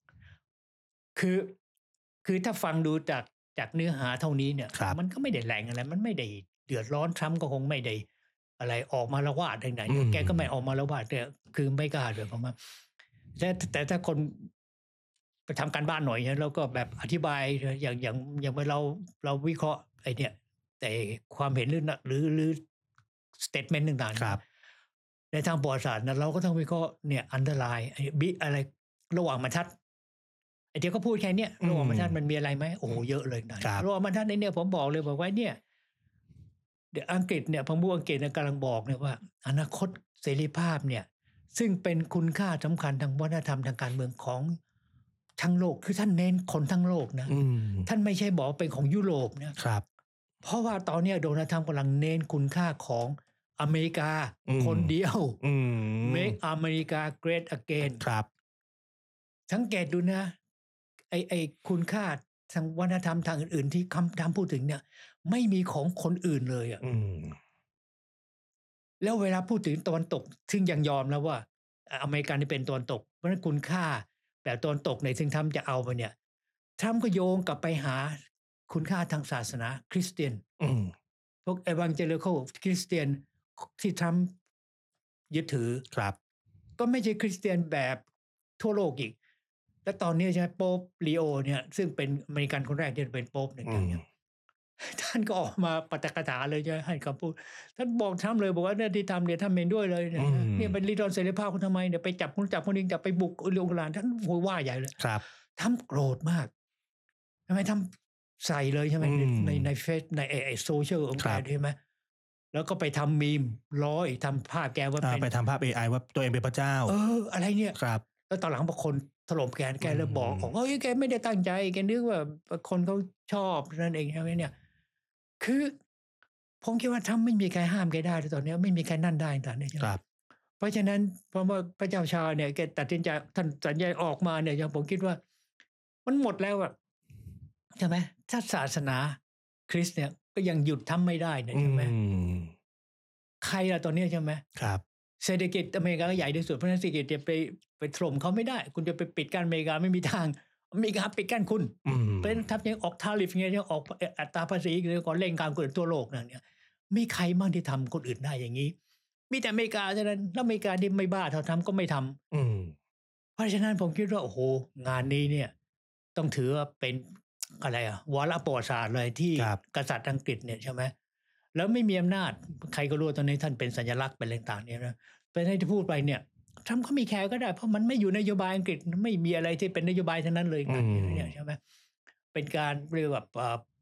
คือถ้าฟังดูจากเนื้อหาเท่านี้เนี่ยมันก็ไม่ได้แรงอะไรมันไม่ได้เดือดร้อนทรัมป์ก็คงไม่ได้อะไรออกมาละวาดไหนๆแกก็ไม่ออกมาละวาดแต่คือไม่กล้าด้วยผมว่าแต่ถ้าคนไปทำการบ้านหน่อยแล้วก็แบบอธิบายอย่างเมื่อเราวิเคราะห์ไอ้เนี่ยแต่ความเห็นหรือสเตทเมนต์ต่างๆในทางประวัติศาสตร์นะเราก็ต้องวิเคราะห์เนี่ยอันเดอร์ไลน์อะไรระหว่างบรรทัดไอ้เดี๋ยวก็พูดแค่นี้ระหว่างบรรทัดมันมีอะไรไหมโอ้โหเยอะเลยนะระหว่างบรรทัดในเนี่ยผมบอกเลยบอกว่าเนี่ยเดี๋ยวอังกฤษเนี่ยพรรคอังกฤษกำลังบอกเนี่ยว่าอนาคตเสรีภาพเนี่ยซึ่งเป็นคุณค่าสำคัญทางวัฒนธรรมทางการเมืองของทั้งโลกคือท่านเน้นคนทั้งโลกนะท่านไม่ใช่บอกเป็นของยุโรปนะครับเพราะว่าตอนนี้โดนัลด์ทรัมป์กำลังเน้นคุณค่าของอเมริกาคนเดียว Make America Great Again
ครับ
สังเกตดูนะไอ้คุณค่าทางวัฒนธรรมทางอื่นๆที่คำทำพูดถึงเนี่ยไม่มีของคนอื่นเลยอ่ะแล้วเวลาพูดถึงตะวันตกซึ่งยังยอมแล้วว่าอเมริกันนี่เป็นตะวันตกเพราะฉะนั้นคุณค่าแบบตะวันตกในซึ่งทรัมป์จะเอาไปเนี่ยทรัมป์ก็โยงกลับไปหาคุณค่าทางศาสนาคริสเตียนพวก Evangelical คริสเตียนที่ทรัมป์ยึดถือ
ครับ
ก็ไม่ใช่คริสเตียนแบบทั่วโลกอีกและตอนนี้ใช่โป๊ปลีโอเนี่ยซึ่งเป็นอเมริกันคนแรกที่เป็นโป๊ปเนี่ยท่านก็ออกมาปาฐกถาเลยจะให้คำพูดท่านบอกทรัมป์เลยบอกว่าเนี่ยที่ทำเนี่ยทำเห็นด้วยเลยเนี่ยเป็นริดรอนเสรีภาพคุณทำไมเนี่ยไปจับคนจะไปบุกโรงงานท่านโวยวายใหญ่เลย
ครับ
ทำโกรธมากทำไมทำใส่เลยใช่ไหมในเฟซในโซเชียลของแกใช่ไหมแล้วก็ไปทำมีมทำภาพแกว่า
ไปทำภาพ AI ว่าตัวเองเป็นพระเจ้า
อะไรเนี่ย
ครับ
แล้วตอนหลังบางคนถล่มแกเลยบอกของแกไม่ได้ตั้งใจแกนึกว่าคนเขาชอบนั่นเองใช่ไหมเนี่ยคือผมคิดว่าถ้าไม่มีใครห้ามแกได้ตอนนี้ไม่มีใครนั่นได้ตอนนี้
ครับ
เพราะฉะนั้นพอพระเจ้าชาเนี่ยแกตัดสินใจท่านสัญญาออกมาเนี่ยอย่างผมคิดว่ามันหมดแล้วอะใช่ไหมถ้าศาสนาคริสต์เนี่ยก็ยังหยุดทำไม่ได้เนี่ยใช่ไหมใครล่ะตอนนี้ใช่ไหม
ครับ
เศรษฐกิจอเมริกาก็ใหญ่ที่สุดเพราะฉะนั้นเศรษฐกิจจะไปถล่มเขาไม่ได้คุณจะไปปิดกั้นอเมริกาไม่มีทางอเมริกาปิดกั้นคุณเป็นทับยังออกทาริฟไงยังออกอัตราภาษีก่อนเล่นการคนอื่นทั่วโลกนั่นเนี่ยมีใครบ้างที่ทำคนอื่นได้อย่างนี้มีแต่อเมริกาเท่านั้นแล้วอเมริกาที่ไม่บ้าเท่าทำก็ไม่ทำเพราะฉะนั้นผมคิดว่าโอ้โหงานนี้เนี่ยต้องถือว่าเป็นอะไรวาระประวัติศาสตร์เลยที่กษัตริย์อังกฤษเนี่ยใช่ไหมแล้วไม่มีอำนาจใครก็รู้ตอนนี้ท่านเป็นสัญลักษณ์เป็นอะไรต่างๆเนี่ยนะเป็นให้ที่พูดไปเนี่ยทรัมป์เขามีแคร์ก็ได้เพราะมันไม่อยู่นโยบายอังกฤษไม่มีอะไรที่เป็นนโยบายทั้งนั้นเลยเนี่ยใช่ไหมเป็นการเรียกว่า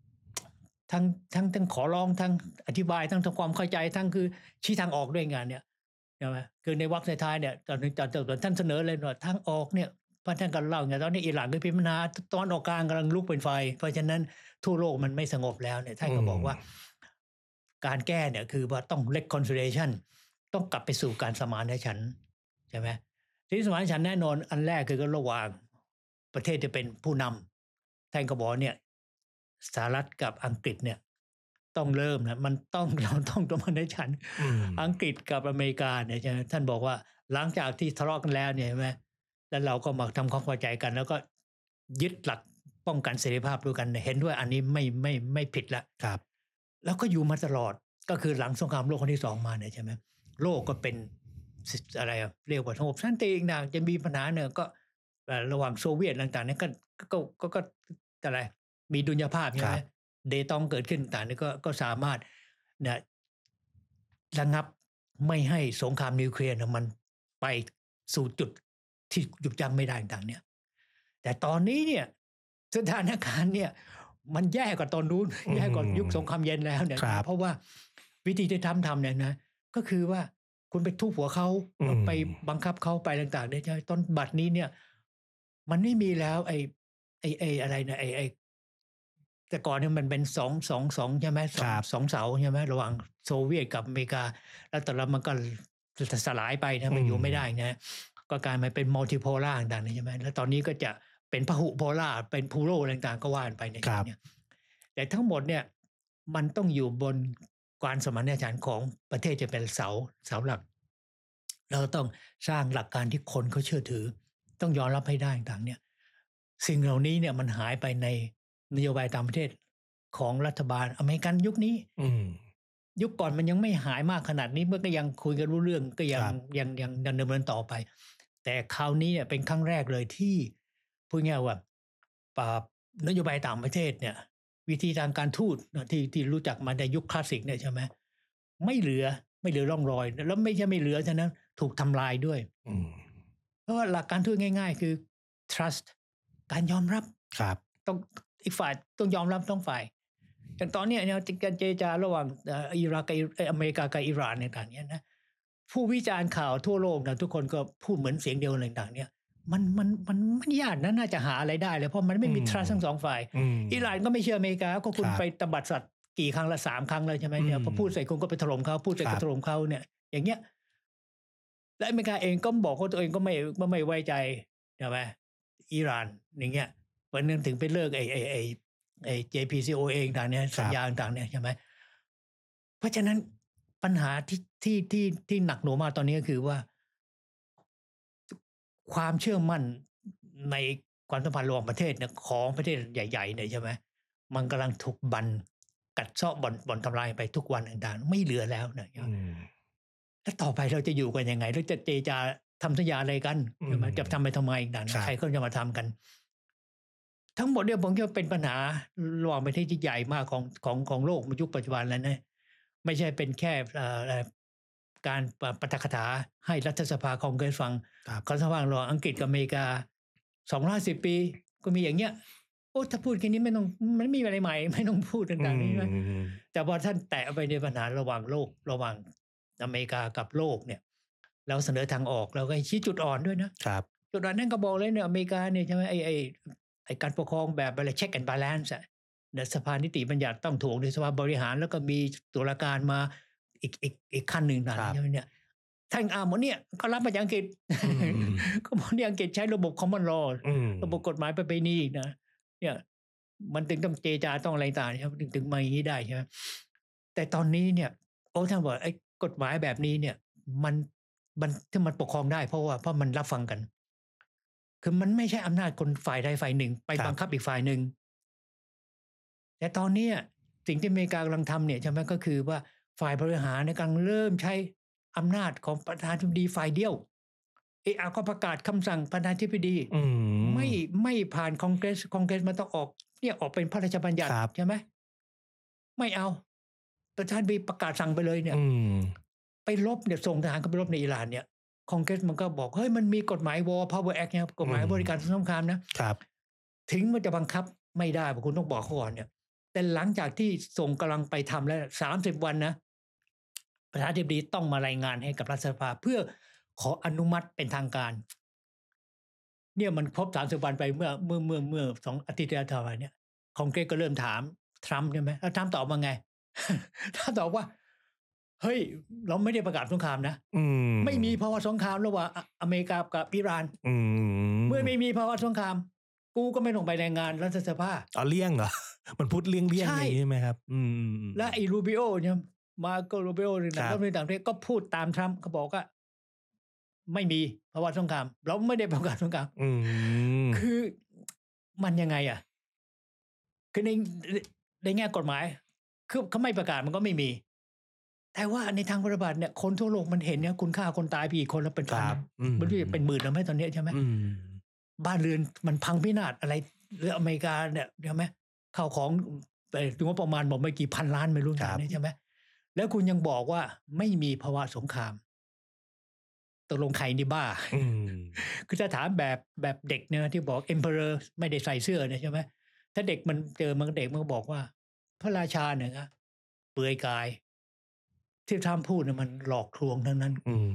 ทั้งขอร้องทั้งอธิบายทั้งทำความเข้าใจทั้งคือชี้ทางออกด้วยงานเนี่ยใช่ไหมคือในวรรคท้ายเนี่ยตอนท่านเสนอเลยว่าทางออกเนี่ยพระท่านก็เล่าไงตอนนี้อิหร่านก็เป็นปัญหาตอนออกกลางกำลังลุกเป็นไฟเพราะฉะนั้นทั่วโลกมันไม่สงบแล้วเนี่ยท่านก็บอกว่าการแก้เนี่ยคือว่าต้อง reconciliation ต้องกลับไปสู่การสมานฉันท์ใช่ไหมที่สมานฉันท์แน่นอนอันแรกคือก็ระหว่างประเทศจะเป็นผู้นำท่านก็บอกเนี่ยสหรัฐกับอังกฤษเนี่ยต้องเริ่มนะมันต้องเราต้องสมานฉันท์อังกฤษกับอเมริกาเนี่ยใช่ไหมท่านบอกว่าหลังจากที่ทะเลาะกันแล้วเนี่ยใช่ไหมแล้วเราก็มาทำความเข้าใจกันแล้วก็ยึดหลักป้องกันเสรีภาพด้วยกันเห็นด้วยอันนี้ไม่ผิดแล้ว
ครับ
แล้วก็อยู่มาตลอดก็คือหลังสงครามโลกครั้งที่2มาเนี่ยใช่ไหมโลกก็เป็นอะไรเรียกว่าสงบสันติอีกนะจะมีปัญหาเนี่ยก็ระหว่างโซเวียตต่างๆเนี่ยก็อะไรมีดุลยภาพใช่ไหมเดตองเกิดขึ้นต่างๆนี่ก็สามารถเนี่ยระงับไม่ให้สงครามนิวเคลียร์มันไปสู่จุดที่หยุดยั้งไม่ได้ต่างๆเนี่ยแต่ตอนนี้เนี่ยสถานการณ์เนี่ยมันแย่กว่าตอนนู้นแย่กว่ายุคสงครามเย็นแล้วเนี่ยเพราะว่าวิธีที่ทำเนี่ยนะก็คือว่าคุณไปทุบหัวเขาไปบังคับเขาไปต่างๆเนี่ยตอนบัดนี้เนี่ยมันไม่มีแล้วไอ้อะไรนะไอ้แต่ก่อนเนี่ยมันเป็น2ใช่ไหมสองเสาใช่ไหมระหว่างโซเวียตกับอเมริกาแล้วแต่ละมันก็สลายไปนะมันอยู่ไม่ได้นะก็กลายมาเป็นมัลติโพล่าต่างๆใช่ไหมแล้วตอนนี้ก็จะเป็นพหุโพล่าเป็นพูโรต่างๆก็ว่าไปในนี้แต่ทั้งหมดเนี่ยมันต้องอยู่บนการสมานฉันท์ของประเทศจะเป็นเสาหลักเราต้องสร้างหลักการที่คนเขาเชื่อถือต้องยอมรับให้ได้ต่างๆเนี่ยสิ่งเหล่านี้เนี่ยมันหายไปในนโยบายต่างประเทศของรัฐบาลอเมริกันยุคนี้ยุคก่อนมันยังไม่หายมากขนาดนี้เมื่อก็ยังคุยกันรู้เรื่องก็ยังดำเนินต่อไปแต่คราวนี้เนี่ยเป็นครั้งแรกเลยที่พูดง่ายว่านโยบายต่างประเทศเนี่ยวิธีทางการทูตที่รู้จักมาในยุคคลาสสิกเนี่ยใช่ไหมไม่เหลือร่องรอยแล้วไม่ใช่ไม่เหลือฉะนั้นถูกทำลายด้วยเพราะว่าหลักการทูตง่ายๆคือ trust การยอมรับต้องอีกฝ่ายต้องยอมรับต้องฝ่ายอย่างตอนนี้เนี่ยการเจรจาระหว่างอิรักกับอเมริกากับอิหร่านในต่างนี้นะผู้วิจารณ์ข่าวทั่วโลกนะทุกคนก็พูดเหมือนเสียงเดียวอะไรต่างเนี่ยมันไม่ยากนะน่าจะหาอะไรได้เลยเพราะมันไม่มี trust ทั้งสองฝ่ายอิหร่านก็ไม่เชื่ออเมริกาก็คุณไปตบัดสัตว์กี่ครั้งละ3 ครั้งเลยใช่ไหมเนี่ยพอพูดใส่คุณก็ไปถล่มเขาพูดใส่ก็ถล่มเขาเนี่ยอย่างเงี้ยและอเมริกาเองก็บอกว่าตัวเองก็ไม่ไว้ใจใช่ไหมอิหร่านอย่างเงี้ยวันนึงถึงไปเลิกไอ้ JPCO เองต่างเนี่ยสัญญาต่างเนี่ยใช่ไหมเพราะฉะนั้นปัญหาที่หนักหน่วงมากตอนนี้ก็คือว่าความเชื่อมั่นในความสัมพันธ์ระหว่างประเทศเนี่ยของประเทศใหญ่ๆเนี่ยใช่ไหมมันกำลังถูกบั่นกัดเซาะบ่อนทำลายไปทุกวันต่างๆไม่เหลือแล้วนะแล้วต่อไปเราจะอยู่กันยังไงเราจะเจรจาทำสัญญาอะไรกันจะทำไปทำไมต่างๆใครก็จะมาทำกันทั้งหมดเนี่ยผมคิดว่าเป็นปัญหาระหว่างประเทศที่ใหญ่มากของโลกในยุคปัจจุบันแล้วนะไม่ใช่เป็นแค่การปาฐกถาให้รัฐสภาคองเกรสฟังเขาสร้างระหว่างอังกฤษกับอเมริกา250 ปีก็มีอย่างเงี้ยโอ้ถ้าพูดแค่นี้ไม่ต้องมันไม่มีอะไรใหม่ไม่ต้องพูดต่างๆนี้นะแต่พอท่านแตะไปในปัญหาระหว่างโลกระหว่างอเมริกากับโลกเนี่ยเราเสนอทางออกเราก็ชี้จุดอ่อนด้วยนะครับจุดอ่อนนั่นก็บอกเลยเนี่ยอเมริกาเนี่ยใช่ไหมไอ้การปกครองแบบอะไร check and balance อ่ะสภานิติบัญญัติต้องถูกในสภาบริหารแล้วก็มีตุลาการมาอีกขั้นหนึ่งนะใช่ไหมเนี่ยท่านหมดเนี่ยก็รับมาจากอังกฤษก็บอกเนี่ยอังกฤษใช้ระบบ common law ระบบกฎหมายประเพณีนะเนี่ยมันถึงต้องเจรจาต้องอะไรต่างๆครับถึงมาอย่างนี้ได้ใช่ไหมแต่ตอนนี้เนี่ยท่านบอกไอ้กฎหมายแบบนี้เนี่ยมันที่มันปกครองได้เพราะมันรับฟังกันคือมันไม่ใช่อำนาจคนฝ่ายใดฝ่ายหนึ่งไปบังคับอีกฝ่ายหนึ่งแต่ตอนนี้สิ่งที่อเมริกากำลังทำเนี่ยใช่ไหมก็คือว่าฝ่ายบริหารกำลังเริ่มใช้อำนาจของประธานาธิบดีฝ่ายเดียวก็ประกาศคำสั่งประธานาธิบดีไม่ผ่านคองเกรสมันต้องออกเป็นพระราชบัญญัติใช่ไหมไม่เอาประธานาธิบดีประกาศสั่งไปเลยเนี่ยไปลบเนี่ยส่งทหารเข้าไปลบในอิหร่านเนี่ยคองเกรสมันก็บอกเฮ้ยมันมีกฎหมาย War Power Act เนี่ยกฎหมายบริการสงครามนะครับถึงมันจะบังคับไม่ได้เพราะคุณต้องบอกเขาก่อนเนี่ยแต่หลังจากที่ส่งกำลังไปทำแล้ว30 วันนะประธานาธิบดีต้องมารายงานให้กับรัฐสภาเพื่อขออนุมัติเป็นทางการเนี่ยมันครบ30 วันไปเมื่อ2 อาทิตย์ที่แล้วเนี่ยคองเกรสก็เริ่มถามทรัมป์ใช่ไหมแล้วทรัมป์ตอบว่าไง ถ้าตอบว่าเฮ้ยเราไม่ได้ประกาศสงครามนะไม่มีภาวะสงครามระหว่างอเมริกากับอิหร่านเมื่อไม่มีภาวะสงครามกูก็ไม่ต้องไปรายงานรัฐสภา
เลี่ยงเหรอมันพูดเลี่ยงอย่างนี้ใช่ไหมครับ
และไอ้รูบิโอเนี่ยมาโกรูบิโอในต่างประเทศก็พูดตามทรัมป์เขาบอกว่าไม่มีภาวะสงครามเราไม่ได้ประกาศสงครามคือมันยังไงคือในแง่กฎหมายคือเขาไม่ประกาศมันก็ไม่มีแต่ว่าในทางปฏิบัติเนี่ยคนทั่วโลกมันเห็นเนี่ยคุณค่าคนตายไปอีกคนแล้วเป็นพันมันเป็นหมื่นแล้วไหมตอนนี้ใช่ไหมบ้านเรือนมันพังพินาศอะไรหรืออเมริกาเนี่ยใช่ไหมข้าวของไปงบประมาณบอกไม่กี่พันล้านไม่รู้อย่างนี้ใช่ไหมแล้วคุณยังบอกว่าไม่มีภาวะสงครามตกลงใครนี่บ้าคือจะถามแบบเด็กเนี่ยที่บอก Emperor ไม่ได้ใส่เสื้อเนี่ยใช่ไหมถ้าเด็กมันเจอเด็กมันบอกว่าพระราชาเนี่ยนะเปลือยกายที่ทำพูดเนี่ยมันหลอกลวงทั้งนั้น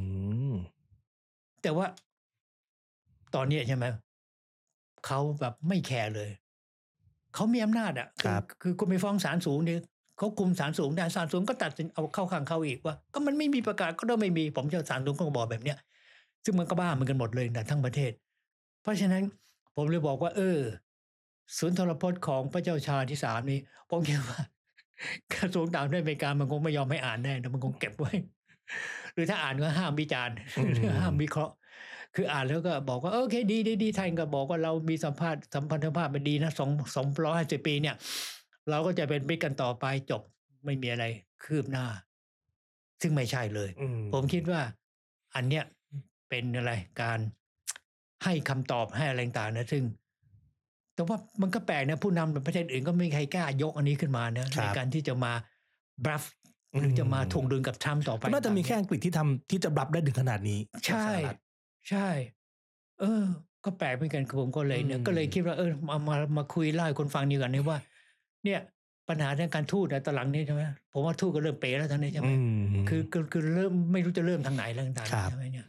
แต่ว่าตอนนี้ใช่ไหมเขาแบบไม่แคร์เลยเขามีอำนาจคือคุณไปฟ้องศาลสูงเนี่ยเขาคุมศาลสูงได้ศาลสูงก็ตัดสินเอาเข้าข้างเขาอีกว่าก็มันไม่มีประกาศก็ต้องไม่มีผมเจ้าศาลสูงก็บอกแบบเนี้ยซึ่งมันก็บ้าเหมือนกันหมดเลยนะทั้งประเทศเพราะฉะนั้นผมเลยบอกว่าศูนย์ทรพจน์ของพระเจ้าชาที่3นี้ผมคิดว่ากระทรวงต่างประเทศอเมริกามันคงไม่ยอมให้อ่านแน่นะมันคงเก็บไว้หรือถ้าอ่านก็ห้ามวิจารณ์ห้ามวิเคราะห์คืออ่านแล้วก็บอกว่าโอเคดีท่านก็บอกว่าเรามีสัมพันธภาพมันดีนะ250 ปีเนี่ยเราก็จะเป็นมิตรกันต่อไปจบไม่มีอะไรคืบหน้าซึ่งไม่ใช่เลยผมคิดว่าอันเนี้ยเป็นอะไรการให้คำตอบให้อะไรต่างๆนะซึ่งแต่ว่ามันก็แปลกนะผู้นำประเทศอื่นก็ไม่มีใครกล้ายกอันนี้ขึ้นมานะในการที่จะมาบลัฟหรือจะมาทวงดุลกับทรัมป์ต่อไป
น่าจะมีแค่อังกฤษที่จะบลัฟได้ถึงขนาดนี้
ใช่ก็แปลกเหมือนกันผมก็เลยเนี่ยก็เลยคิดว่ามาคุยเล่าให้คนฟังดีกว่านี่ว่าเนี่ยปัญหาทางการทูตตอนหลังนี้ใช่ไหมผมว่าทูตก็เริ่มเป๋แล้วตอนนี้ใช่ไหมคือเริ่มไม่รู้จะเริ่มทางไหนแล้วต่างๆใช่ไหมเนี่ย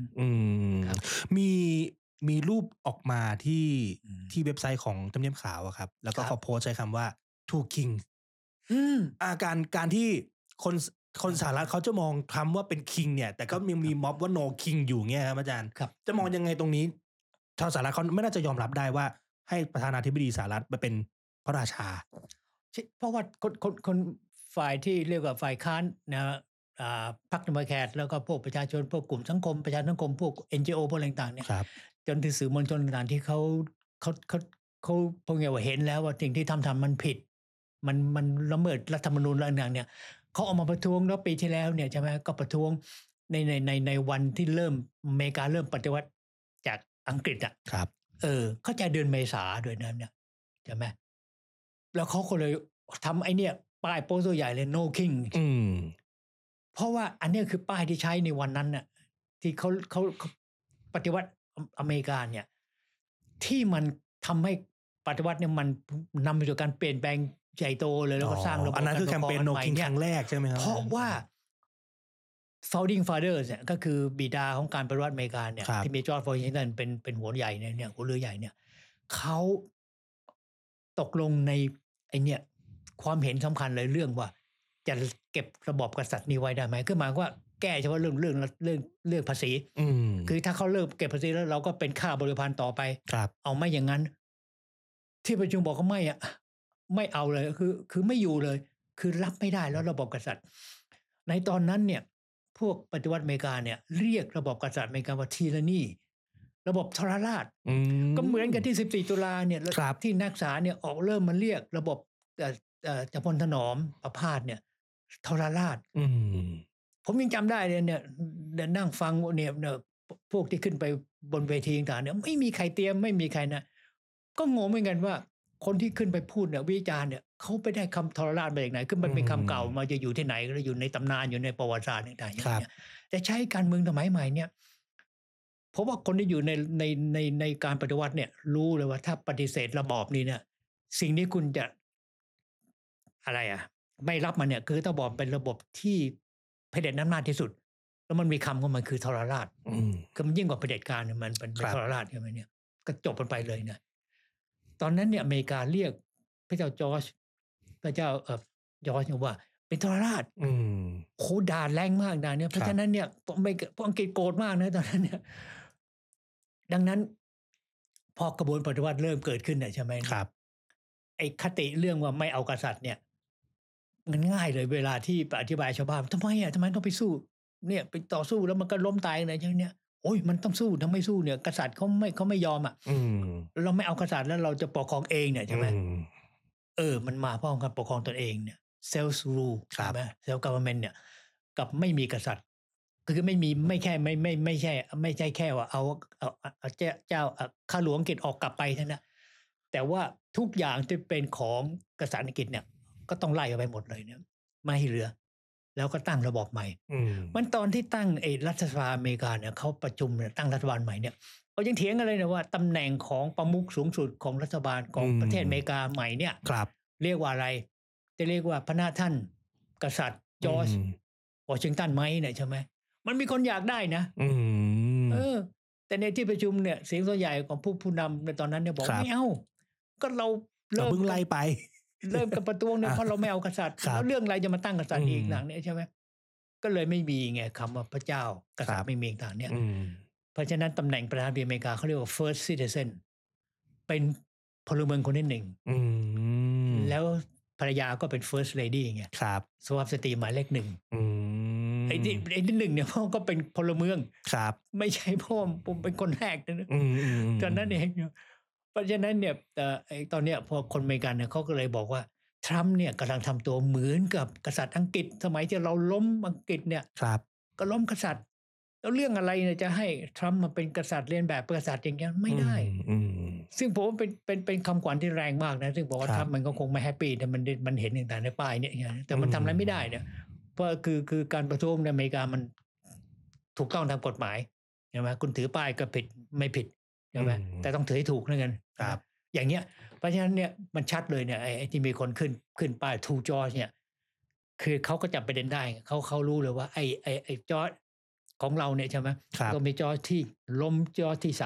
มีรูปออกมาที่เว็บไซต์ของทำเนียบขาวครับแล้วก็เขาโพสต์ใช้คำว่า two king การที่คนสหรัฐเขาจะมองทำว่าเป็นคิงเนี่ยแต่ก็มีม็อบว่า no king อยู่เงี้ยครับอาจารย์จะมองยังไงตรงนี้ชาวสหรัฐเขาไม่น่าจะยอมรับได้ว่าให้ประธานาธิบดีสหรัฐมาเป็นพระราชา
เพราะว่าคนฝ่ายที่เรียกว่าฝ่ายค้านนะพรรคเดโมแครตแล้วก็พวกประชาชนพวกกลุ่มสังคมประชาสังคมพวก NGO พวกอะไรต่างๆเนี่ยจนถึงสื่อมวลชนต่างๆที่เขาพวกเนี้ยว่าเห็นแล้วว่าสิ่งที่ทำมันผิดมันละเมิดรัฐธรรมนูญอะไรต่างๆเนี่ยเขาออกมาประท้วงแล้วปีที่แล้วเนี่ยใช่ไหมก็ประท้วงในวันที่อเมริกาเริ่มปฏิวัติจากอังกฤษอ่ะ
ครับ
เข้าใจเดือนเมษาด้วยนั้นเนี่ยใช่ไหมแล้วเขาก็เลยทำไอ้เนี่ยป้ายโปสเตอร์ใหญ่เลย no king เพราะว่าอันเนี้ยคือป้ายที่ใช้ในวันนั้นน่ะที่เขาปฏิวัติอเมริกาเนี่ยที่มันทำให้ปฏิวัติเนี่ยมันนำไปสู่การเปลี่ยนแปลงใหญ่โตเลยแล้วก็สร้างระบบ
อันนั้นคือแคมเปญ No King ครั้งแรกใช่ไหมครับ
เพราะว่า founding fathers เนี่ยก็คือบิดาของการปฏิวัติอเมริกาเนี่ยที่มีจอร์จวอชิงตันเป็นหัวใหญ่เนี่ยหัวเรือใหญ่เนี่ยเขาตกลงในไอเนี่ยความเห็นสำคัญเลยเรื่องว่าจะเก็บระบอบกษัตริย์นี้ไว้ได้ไหมคือหมายว่าแก้เฉพาะเรื่องภาษีคือถ้าเขาเลิกเก็บภาษีแล้วเราก็เป็นค่าบริพารต่อไปเอาไม่อย่างนั้นที่ประชุมบอกก็ไม่เอาเลยคือไม่อยู่เลยคือรับไม่ได้แล้วระบบกษัตริย์ในตอนนั้นเนี่ยพวกปฏิวัติอเมริกาเนี่ยเรียกระบบกษัตริย์อเมริกาว่าทีรานีระบบทรราชก็เหมือนกันที่14ตุลาเนี่ยที่นักศึกษาเนี่ยออกเริ่มมาเรียกระบบจพลถนอมประพาสเนี่ยทรราชผมยังจำได้เลยเนี่ยนั่งฟังเนี่ยพวกที่ขึ้นไปบนเวทีต่างๆเนี่ยไม่มีใครเตรียมไม่มีใครนะก็งงเหมือนกันว่าคนที่ขึ้นไปพูดเนี่ยวิจารณ์เนี่ยเขาไปได้คำทรราชมาจากไหนคือมันเป็นคำเก่ามาจะอยู่ที่ไหนก็อยู่ในตำนานอยู่ในประวัติศาสตร์ต่างๆอย่างเงี้ยแต่ใช้การเมืองสมัยใหม่เนี่ยเพราะว่าคนที่อยู่ในการปฏิวัติเนี่ยรู้เลยว่าถ้าปฏิเสธระบอบนี้เนี่ยสิ่งที่คุณจะอะไรไม่รับมันเนี่ยคือระบอบเป็นระบบที่เผด็จอำนาจที่สุดแล้วมันมีคำของมันคือทรราชคือมันยิ่งกว่าเผด็จการมันเป็นทรราชใช่ไหมเนี่ยก็จบกันไปเลยนะตอนนั้นเนี่ยอเมริกาเรียกพระเจ้าจอร์จพระเจ้าจอร์จว่าเป็นทรราชโคด่าแรงมากด่าเนี่ยเพราะฉะนั้นเนี่ยพวกอังกฤษโกรธมากนะตอนนั้นเนี่ยดังนั้นพอกระบวนปฏิวัติเริ่มเกิดขึ้นเนี่ยใช่ไหมครับไอ้คติเรื่องว่าไม่เอากษัตริย์เนี่ยมันง่ายเลยเวลาที่อธิบายชาวบ้านทำไมต้องไปสู้เนี่ยไปต่อสู้แล้วมันก็ล้มตายเลยใช่ไหมเนี่ยโอ้ยมันต้องสู้ถ้าไม่สู้เนี่ยกษัตริย์เขาไม่ยอมเราไม่เอากษัตริย์แล้วเราจะปกครองเองเนี่ยใช่ไหมมันมาเพราะการปกครองตนเองเนี่ย self rule ใช่ไหม self government เนี่ยกับไม่มีกษัตริย์คือไม่ใช่แค่ว่าเอาเจ้าข้าหลวงอังกฤษออกกลับไปเท่านั้นแต่ว่าทุกอย่างที่เป็นของกษัตริย์อังกฤษเนี่ยก็ต้องไล่ออกไปหมดเลยเนี่ยไม่ให้เหลือแล้วก็ตั้งระบอบใหม่มันตอนที่ตั้งรัฐสภาอเมริกาเนี่ยเขาประชุมเนี่ยตั้งรัฐบาลใหม่เนี่ยเขายังเถียงกันเลยนะว่าตำแหน่งของประมุขสูงสุดของรัฐบาลของประเทศอเมริกาใหม่เนี่ยเรียกว่าอะไรจะเรียกว่าพระนาท่านกษัตริย์จอร์จวอชิงตันไหมเนี่ยใช่ไหมมันมีคนอยากได้นะแต่ในที่ประชุมเนี่ยเสียงส่วนใหญ่ของผู้นำในตอนนั้นเนี่ยบอกไม่เอาก็เราเริ่ม
ไล่ไป
เริ่มกับประท้วงเนี่ยเพราะเราไม่เอากษัตริย์แล้วเรื่องอะไรจะมาตั้งกษัตริย์อีกหลังเนี่ยใช่ไหมก็เลยไม่มีไงคำว่าพระเจ้ากษัตริย์ไม่มีต่างเนี่ยเพราะฉะนั้นตำแหน่งประธานาธิบดีอเมริกาเขาเรียกว่า first citizen เป็นพลเมืองคนที่หนึ่งแล้วภรรยาก็เป็น first lady ไงสุภาพสตรีหมายเลขหนึ่งไอ้ที่หนึ่งเนี่ยพ่อก็เป็นพลเมืองไม่ใช่พ่อผมเป็นคนแรกนะตอนนั้นเองเพราะฉะนั้นเนี่ยตอนเนี้ยพอคนอเมริกันเนี่ยเขาก็เลยบอกว่าทรัมป์เนี่ยกำลังทำตัวเหมือนกับกษัตริย์อังกฤษสมัยที่เราล้มอังกฤษเนี่ยก็ล้มกษัตริย์แล้วเรื่องอะไรเนี่ยจะให้ทรัมป์มาเป็นกษัตริย์เลียนแบบกษัตริย์อย่างเงี้ยไม่ได้ซึ่งผมว่าเป็นคำขวัญที่แรงมากนะซึ่งบอกว่าทรัมป์มันก็คงไม่แฮปปี้แต่มันเห็นต่างๆในป้ายเนี่ยแต่มันทำอะไรไม่ได้เนี่ยเพราะคือการประท้วงในอเมริกามันถูกต้องตามกฎหมายใช่ไหมคุณถือป้ายก็ผิดไม่ผิดใช่ไหมแต่ต้องถือให้ถูกนั่นกันอย่างเงี้ยเพราะฉะนั้นเนี่ยมันชัดเลยเนี่ยไอ้ที่มีคนขึ้นป้ายทูจอร์จเนี่ยคือเขาก็จับประเด็นได้เขารู้เลยว่าไอ้จอร์จของเราเนี่ยใช่ไหมก็มีจอร์จที่ล้มจอร์จที่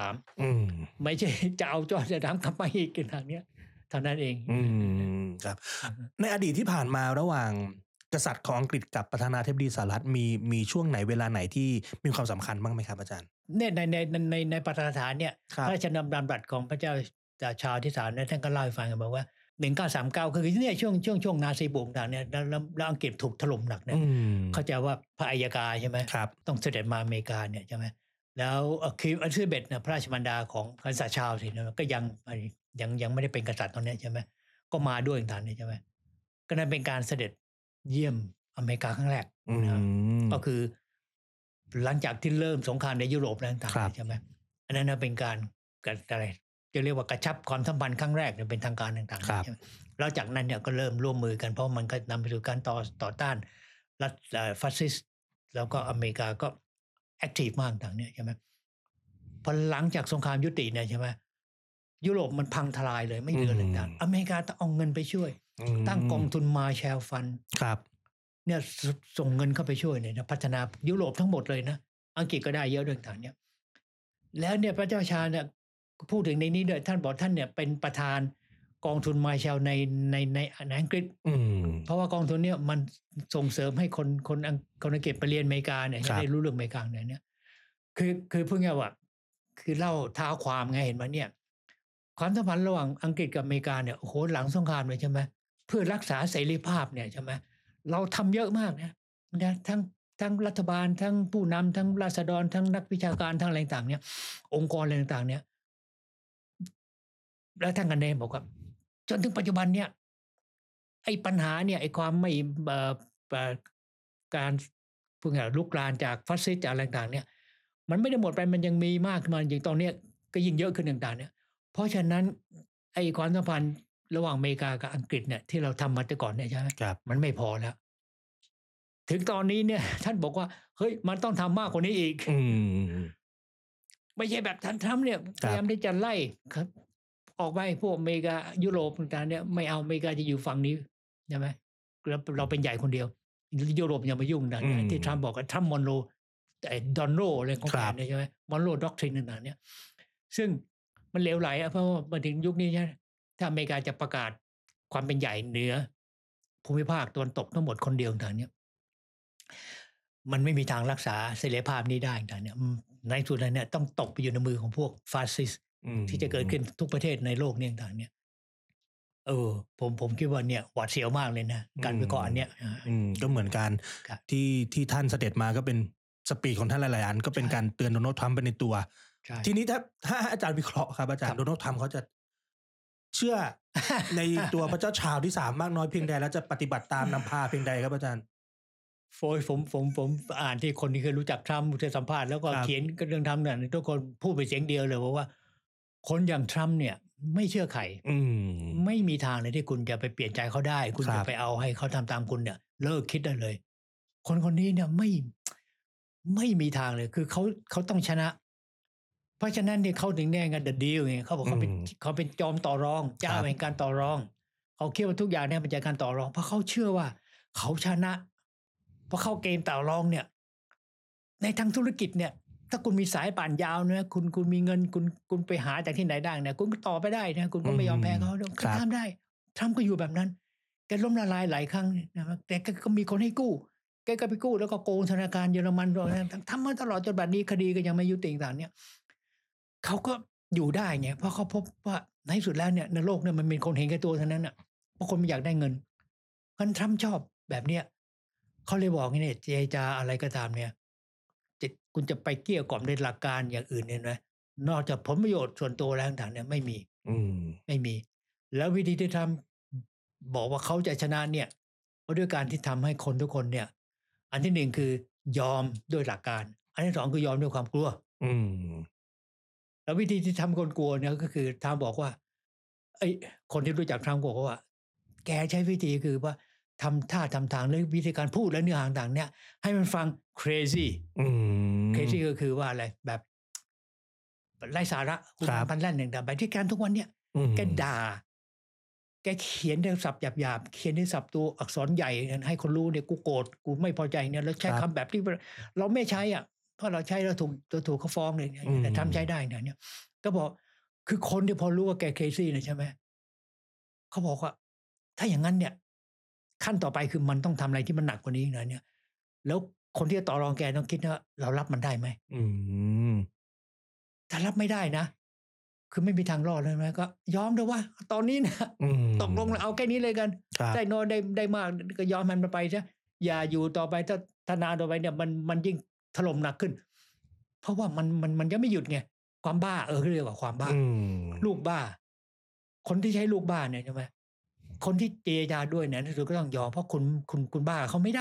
3ไม่ใช่จะเอาจอร์จจะทำกลับมาอีกกันทางเนี้ยเท่านั้นเอง
ครับในอดีตที่ผ่านมาระหว่างกษัตริย์ของอังกฤษกับประธานาธิบดีสหรัฐมีช่วงไหนเวลาไหนที่มีความสำคัญบ้างไหมครับอาจารย์
เนี่ยในปาฐกถาเนี่ยพระราชดำรัสของพระเจ้าชาร์ลที่3เนี่ยท่านก็เล่าให้ฟังบอกว่า1939คือเนี่ยช่วงนาซีบุกต่างเนี่ยแล้วอังกฤษถูกถล่มหนักเนี่ยเข้าใจว่าพระอัยการใช่ไหมต้องเสด็จมาอเมริกาเนี่ยใช่ไหมแล้วควีนอลิซาเบธเนี่ยพระราชมารดาของกษัตริย์ชาร์ลส์เนี่ยก็ยังไม่ได้เป็นกษัตริย์ตอนนี้ใช่ไหมก็มาด้วยต่างๆเนี่ยใช่ไหมก็นั่นเป็นการเสด็จเยี่ยมอเมริกาครั้งแรก
อื
นะครับ
ม
ก็คือหลังจากที่เริ่มสงครามในยุโรปต่าง
ครับ
ๆใช่ไหมอันนั้นนะเป็นการอะไรจะเรียกว่ากระชับความสัมพันธ์ครั้งแรกเนี่ยเป็นทางการต่าง
ครับ
ๆใช่ไหมแล้วจากนั้นเนี่ยก็เริ่มร่วมมือกันเพราะมันก็นำไปสู่การต่อต้านรัฐฟาสซิสต์แล้วก็อเมริกาก็แอคทีฟมากต่างเนี่ยใช่ไหมพอหลังจากสงครามยุติเนี่ยใช่ไหมยุโรปมันพังทลายเลยไม่เหลืออะไรต่างอเมริกาต้องเอาเงินไปช่วย ตั้งกองทุนมาแชลฟัน
ครับ
เนี่ยส่งเงินเข้าไปช่วยเนี่ยนะพัฒนายุโรปทั้งหมดเลยนะอังกฤษก็ได้เยอะเรื่องต่างเนี่ยแล้วเนี่ยพระเจ้าชาเนี่ยพูดถึงในนี้ด้วยท่านบอกท่านเนี่ยเป็นประธานกองทุนมาแชลในอังกฤษ เพราะว่ากองทุนเนี่ยมันส่งเสริมให้คนอังกฤษไปเรียนอเมริกาเนี่ย
ครับ
ได้รู้เรื่องอเมริกาเนี่ยคือพูดง่ายว่าคือเล่าเท้าความไงเห็นไหมเนี่ยความสัมพันธ์ระหว่างอังกฤษกับอเมริกาเนี่ยโอ้โหหลังสงครามเลยใช่ไหมเพื่อรักษาเสรีภาพเนี่ยใช่ไหมเราทำเยอะมากนะทั้งรัฐบาลทั้งผู้นำทั้งราษฎรทั้งนักวิชาการทั้งอะไรต่างๆเนี่ยองค์กรอะไรต่างๆเนี่ยแล้วท่านกันเองบอกว่าจนถึงปัจจุบันเนี่ยไอ้ปัญหาเนี่ยไอ้ความไม่การพวกนี้ลุกลามจากฟาสซิสต์จากอะไรต่างๆเนี่ยมันไม่ได้หมดไปมันยังมีมากขึ้นมาอย่างตอนเนี้ยก็ยิ่งเยอะขึ้นต่างๆเนี่ยเพราะฉะนั้นไอ้ความสัมพันธ์ระหว่างอเมริกากับอังกฤษเนี่ยที่เราทำมาแต่ก่อนเนี่ยใช่ไหม
ครับ
มันไม่พอแล้ว ถึงตอนนี้เนี่ย ท่านบอกว่าเฮ้ยมันต้องทำมากกว่านี้อีก ไม่ใช่แบบท่านทรัมป์เนี่ยพยายามที่จะไล่ครับออกไปพวกอเมริกายุโรปต่างๆเนี่ยไม่เอาอเมริกาจะอยู่ฝั่งนี้ใช่ไหมเราเป็นใหญ่คนเดียวยุโรปอย่ามายุ่งนะที่ทรัมป์บอกกับทรัมป์มอนโรไอ้ดอนโรอะไรของแกเนี่ยใช่ไหมมอนโรด็อกทรินต่างๆเนี่ยซึ่งมันเลวไหลเพราะว่ามาถึงยุคนี้ใช่ไหมถ้าอเมริกาจะประกาศความเป็นใหญ่เหนือภูมิภาคตะวันตกทั้งหมดคนเดียวต่างๆเนี่ยมันไม่มีทางรักษาเสรีภาพนี้ได้ต่างๆเนี่ยในสุดแล้วเนี่ยต้องตกไปอยู่ในมือของพวกฟาสซิสต์ที่จะเกิดขึ้นทุกประเทศในโลกนี้ต่างๆเนี่ยผมคิดว่าเนี่ยหวาดเสียวมากเลยนะการวิเคราะห์อันเนี้ย
ก็เหมือนกันที่ท่านเสด็จมาก็เป็นสปีดของท่านหลายๆอันก็เป็นการเตือนโดนัลด์ทรัมป์ไปในตัวทีนี้ถ้าอาจารย์วิเคราะห์ครับอาจารย์โดนัลด์ทรัมป์เขาจะเชื่อ ในตัวพระเจ้าชาร์ลที่3มากน้อยเพียงใดแล้วจะปฏิบัติตามนำพาเพียงใดครับอาจารย์
โฟยผมอ่านที่คนที่เคยรู้จักทรัมป์ที่สัมภาษณ์แล้วก็เขียนเรื่องทรัมป์เนี่ยทุกคนพูดเป็นเสียงเดียวเลยว่าคนอย่างทรัมป์เนี่ยไม่เชื่อใครไม่มีทางเลยที่คุณจะไปเปลี่ยนใจเขาได้คุณจะไปเอาให้เขาทำตามคุณเนี่ยเลิกคิดได้เลยคนนี้เนี่ยไม่มีทางเลยคือเขาต้องชนะเพราะฉะนั้นเนี่ยเขาถึงแน่กันเดอะดีลไงเขาบอกเขาเป็นจอมต่อรองเจ้าแห่งการต่อรองเขาคิดว่าทุกอย่างเนี่ยมันจะการต่อรองเพราะเขาเชื่อว่าเขาชนะพอเข้าเกมต่อรองเนี่ยในทางธุรกิจเนี่ยถ้าคุณมีสายป่านยาวนะคุณมีเงินคุณไปหาจากที่ไหนได้เนี่ยคุณก็ต่อไปได้นะคุณก็ไม่ยอมแพ้เขาก็ทำได้ทำก็อยู่แบบนั้นแกล้มละลายหลายครั้งนะครับแต่ก็มีคนให้กู้แกก็ไปกู้แล้วก็โกงธนาคารเยอรมันด้วยทำมาตลอดจนบัดนี้คดีก็ยังไม่ยุติต่างเนี่ยเขาก็อยู่ได้ไงเพราะเขาพบว่าในสุดแล้วเนี่ยในโลกเนี่ยมันมีคนเห็นแก่ตัวเท่านั้นน่ะเพราะคนไม่อยากได้เงินคนทรัมป์ชอบแบบเนี้ยเขาเลยบอกเนี่ยเจรจาอะไรก็ตามเนี่ยคุณจะไปเกลี้ยกล่อมในหลักการอย่างอื่นเนี่ยนะนอกจากผลประโยชน์ส่วนตัวแล้วต่างเนี่ยไม่มีแล้ววิธีที่ทำบอกว่าเขาจะชนะเนี่ยเพราะด้วยการที่ทำให้คนทุกคนเนี่ยอันที่หนึ่งคือยอมด้วยหลักการอันที่สองคือยอมด้วยความกลัวแล้ววิธีที่ทำคนกลัวเนี่ยก็คือทำบอกว่าไอ้คนที่รู้จักทำบอกว่าแกใช้วิธีคือว่าทำท่าทำทางหรือวิธีการพูดและเนื้อหาต่างๆเนี่ยให้มันฟัง crazy ก็คือว่าอะไรแบบไร้สาระคุณพันแล่นหนึ่งแต่แบบที่การทุกวันเนี่ยแกด่าแกเขียนด้วยศัพท์หยาบๆเขียนด้วยศัพท์ตัวอักษรใหญ่ให้คนรู้เนี่ยกูโกรธกูไม่พอใจเนี่ยแล้วใช้คำแบบที่เราไม่ใช้อ่ะเพราะเราใช้เราถูกเขาฟ้องเลยแต่ทำใช้ได้เนี่ยก็บอกคือคนที่พอรู้ว่าแก crazy เนี่ยใช่ไหมเขาบอกว่าถ้าอย่างนั้นเนี่ยขั้นต่อไปคือมันต้องทำอะไรที่มันหนักกว่านี้นะเนี่ยแล้วคนที่จะต่อรองแกต้องคิดว่าเรารับมันได้ไหมถ้ารับไม่ได้นะคือไม่มีทางรอดเลยไหมก็ยอมด้วยว่าตอนนี้นะตกลงเอาแค่นี้เลยกันได้น้อยได้มากก็ยอมมันไปซะอย่าอยู่ต่อไปถ้านานต่อไปเนี่ยมันยิ่งถล่มหนักขึ้นเพราะว่ามันยังไม่หยุดไงความบ้าเรียกว่าความบ้าลูกบ้าคนที่ใช้ลูกบ้าเนี่ยใช่ไหมคนที่เจรจาด้วยเนี่ยที่สุดก็ต้องยอมเพราะคุณบ้าเขาไม่ได้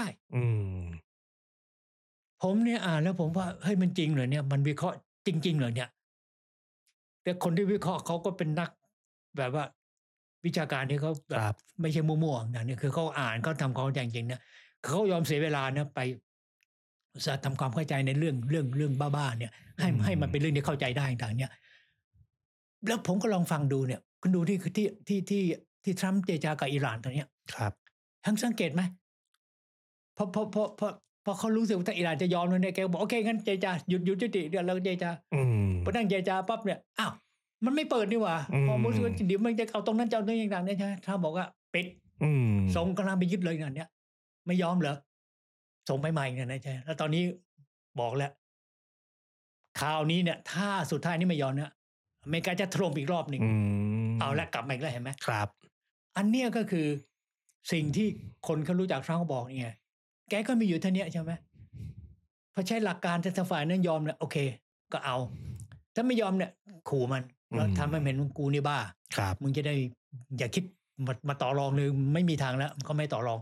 ผมเนี่ยอ่านแล้วผมว่าเฮ้ยมันจริงเหรอเนี่ยมันวิเคราะห์จริงๆเหรอเนี่ยแต่คนที่วิเคราะห์เขาก็เป็นนักแบบว่าวิชาการที่เขาแบ
ครับ บ
ไม่ใช่มั่วๆนะเนี่ยคือเขาอ่านเขาทำความเข้าใจจริงๆนะเขายอมเสียเวลานะไปอุตส่าห์ทำความเข้าใจในเรื่องบ้าๆเนี่ยให้มันเป็นเรื่องที่เข้าใจได้ต่างๆเนี่ยแล้วผมก็ลองฟังดูเนี่ยคุณดูที่ทรัมป์เจรจากับอิหร่านตอนเนี้ย
ครับ
ทั้งสังเกตไหมพอเขารู้สึกว่าถ้าอิหร่านจะยอมแล้วเนี่ยแกก็บอกโอเคงั้นเจรจาหยุดยุติเดี๋ยวเราเจรจาพอนั่งเจรจาปั๊บเนี่ยอ้าวมันไม่เปิดนี่หว่าพอมุสลิมเดี๋ยวมันจะเอาตรงนั้นจะเอาตรงนี้ต่างๆเนี่ยใช่ไหมถ้าบอกว่าปิดส่งกำลังไปยึดเลยเนี่ยไม่ยอมเหรอส่งไปใหม่เนี่ยนะใช่แล้วตอนนี้บอกแล้วข่าวนี้เนี่ยถ้าสุดท้ายนี่ไม่ยอมเนี่ยอเมริกาจะถล่มอีกรอบหนึ่งเอาละกลับมาอีกแล้วเห็นไหม
ครับ
อันเนี้ยก็คือสิ่งที่คนเขารู้จักทรัมป์เขาบอกนี่ไงแกก็มีอยู่เท่านี้ใช่ไหมพอใช้หลักการถ้าฝ่ายนั้นยอมเนี่ยโอเคก็เอาถ้าไม่ยอมเนี่ยขู่มันแล้วทำให้เห็นว่ากูนี่บ้า
ครับ
มึงจะได้อย่าคิดมาต่อรองเลยไม่มีทางแล้วเขาไม่ต่อรอง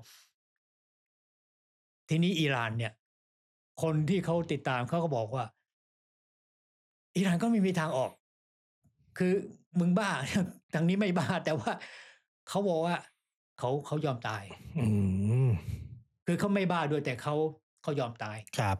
ทีนี้อิหร่านเนี่ยคนที่เขาติดตามเขาก็บอกว่าอิหร่านก็ไม่มีทางออกคือมึงบ้า ทางนี้ไม่บ้าแต่ว่าเขาบอกว่าเขายอมตายคือเขาไม่บ้าด้วยแต่เขายอมตาย
ครับ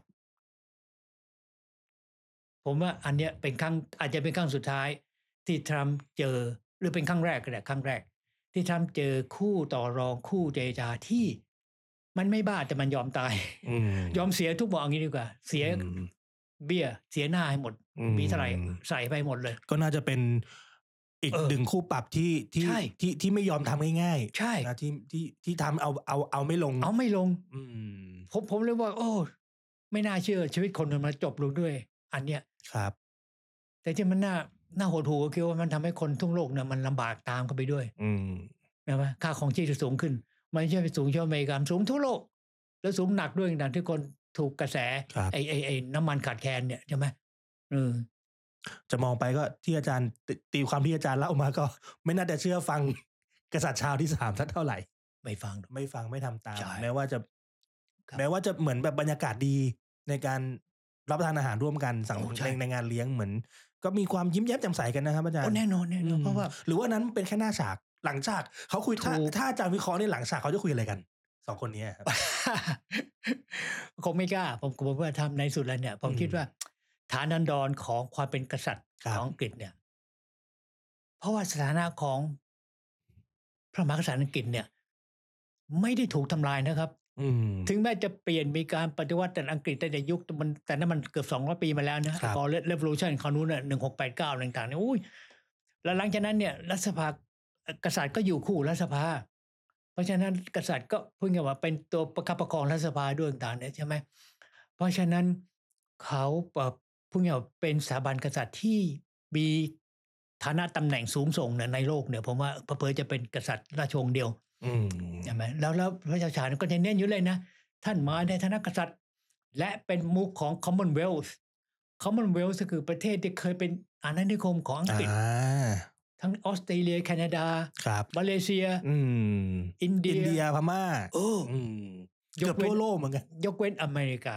ผมว่าอันเนี้ยเป็นครั้งอาจจะเป็นครั้งสุดท้ายที่ทรัมป์เจอหรือเป็นครั้งแรกก็ได้ครั้งแรกที่ทรัมป์เจอคู่ต่อรองคู่เจรจาที่มันไม่บ้าแต่มันยอมตาย ยอมเสียทุกบอกอย่างนี้ดีกว่าเสียเบี้ยเสียหน้าให้หมดมีเท่าไหร่ใส่ไปหมดเลย
ก็น่าจะเป็นอีกดึงคู่ปรับที่ไม่ยอมทำง่ายๆ
ใช่
นะที่ทำเอาไม่ลง
ผมเลยว่าโอ้ไม่น่าเชื่อชีวิตคนมันมาจบลงด้วยอันเนี้ย
ครับ
แต่ที่มันน่าหดหู่ก็คือว่ามันทำให้คนทั่วโลกเนี่ยมันลำบากตามกันไปด้วยนะว่าค่าของชีพสูงขึ้นไม่ใช่ไปสูงเฉพาะอเมริกาสูงทั่วโลกแล้วสูงหนักด้วยดังที่คนถูกกระแสไอ้น้ำมันขาดแคลนเนี่ยใช่ไหม
จะมองไปก็ที่อาจารย์ตีความที่อาจารย์เล่ามาก็ไม่น่าจะเชื่อฟังกษัตริย์ชาวที่3สักเท่าไหร่
ไม่ฟัง
ไม่ทำตามแม้ว่าจะเหมือนแบบบรรยากาศดีในการรับประทานอาหารร่วมกันสังสรรค์ในงานเลี้ยงเหมือนก็มีความยิ้มแย้มแจ่มใสกันนะครับอาจารย์
แน่นอนเพราะว่า
หรือว่านั้นเป็นแค่หน้าฉากหลังฉากเขาคุยถ้าอาจารย์วิเคราะห์ในหลังฉากเขาจะคุยอะไรกัน2คนนี้ครับ
คงไม่กล้าผมว่าทำในสุดแล้วเนี่ยผมคิดว่าฐานันดรของความเป็นกษัตริย์ของอังกฤษเนี่ยเพราะว่าสถานะของพระมหากษัตริย์อังกฤษเนี่ยไม่ได้ถูกทำลายนะครับถึงแม้จะเปลี่ยนมีการปฏิวัติแต่อังกฤษแต่ยุคแต่นั้นมันเกือบ200 ปีมาแล้วนะก่อนเรฟโวลูชันคราวนู้นน่ะ1689ต่างๆเนี่ยอุ้ยแล้วหลังจากนั้นเนี่ยรัฐสภากษัตริย์ก็อยู่คู่รัฐสภาเพราะฉะนั้นกษัตริย์ก็เพิ่งจะว่าเป็นตัวประคับประคองรัฐสภาด้วยต่างๆเนี่ยใช่ไหมเพราะฉะนั้นเขาเพิ่งจะเป็นสถาบันกษัตริย์ที่มีฐานะตำแหน่งสูงส่งเนี่ยในโลกเนี่ยผมว่าเผลอๆจะเป็นกษัตริย์ราชวงศ์เดียวใช่ไหมแล้วพระเจ้าชาญก็จะเน้นอยู่เลยนะท่านมาในฐานะกษัตริย์และเป็นมุขของ Commonwealth ก็คือประเทศที่เคยเป็นอาณานิคมของอังกฤษทั้งออสเตรเลียแคนาดามาเลเซียอินเดีย
พม่าเกือบทั่วโลกเหมือนกัน
ยกเว้นอเมริกา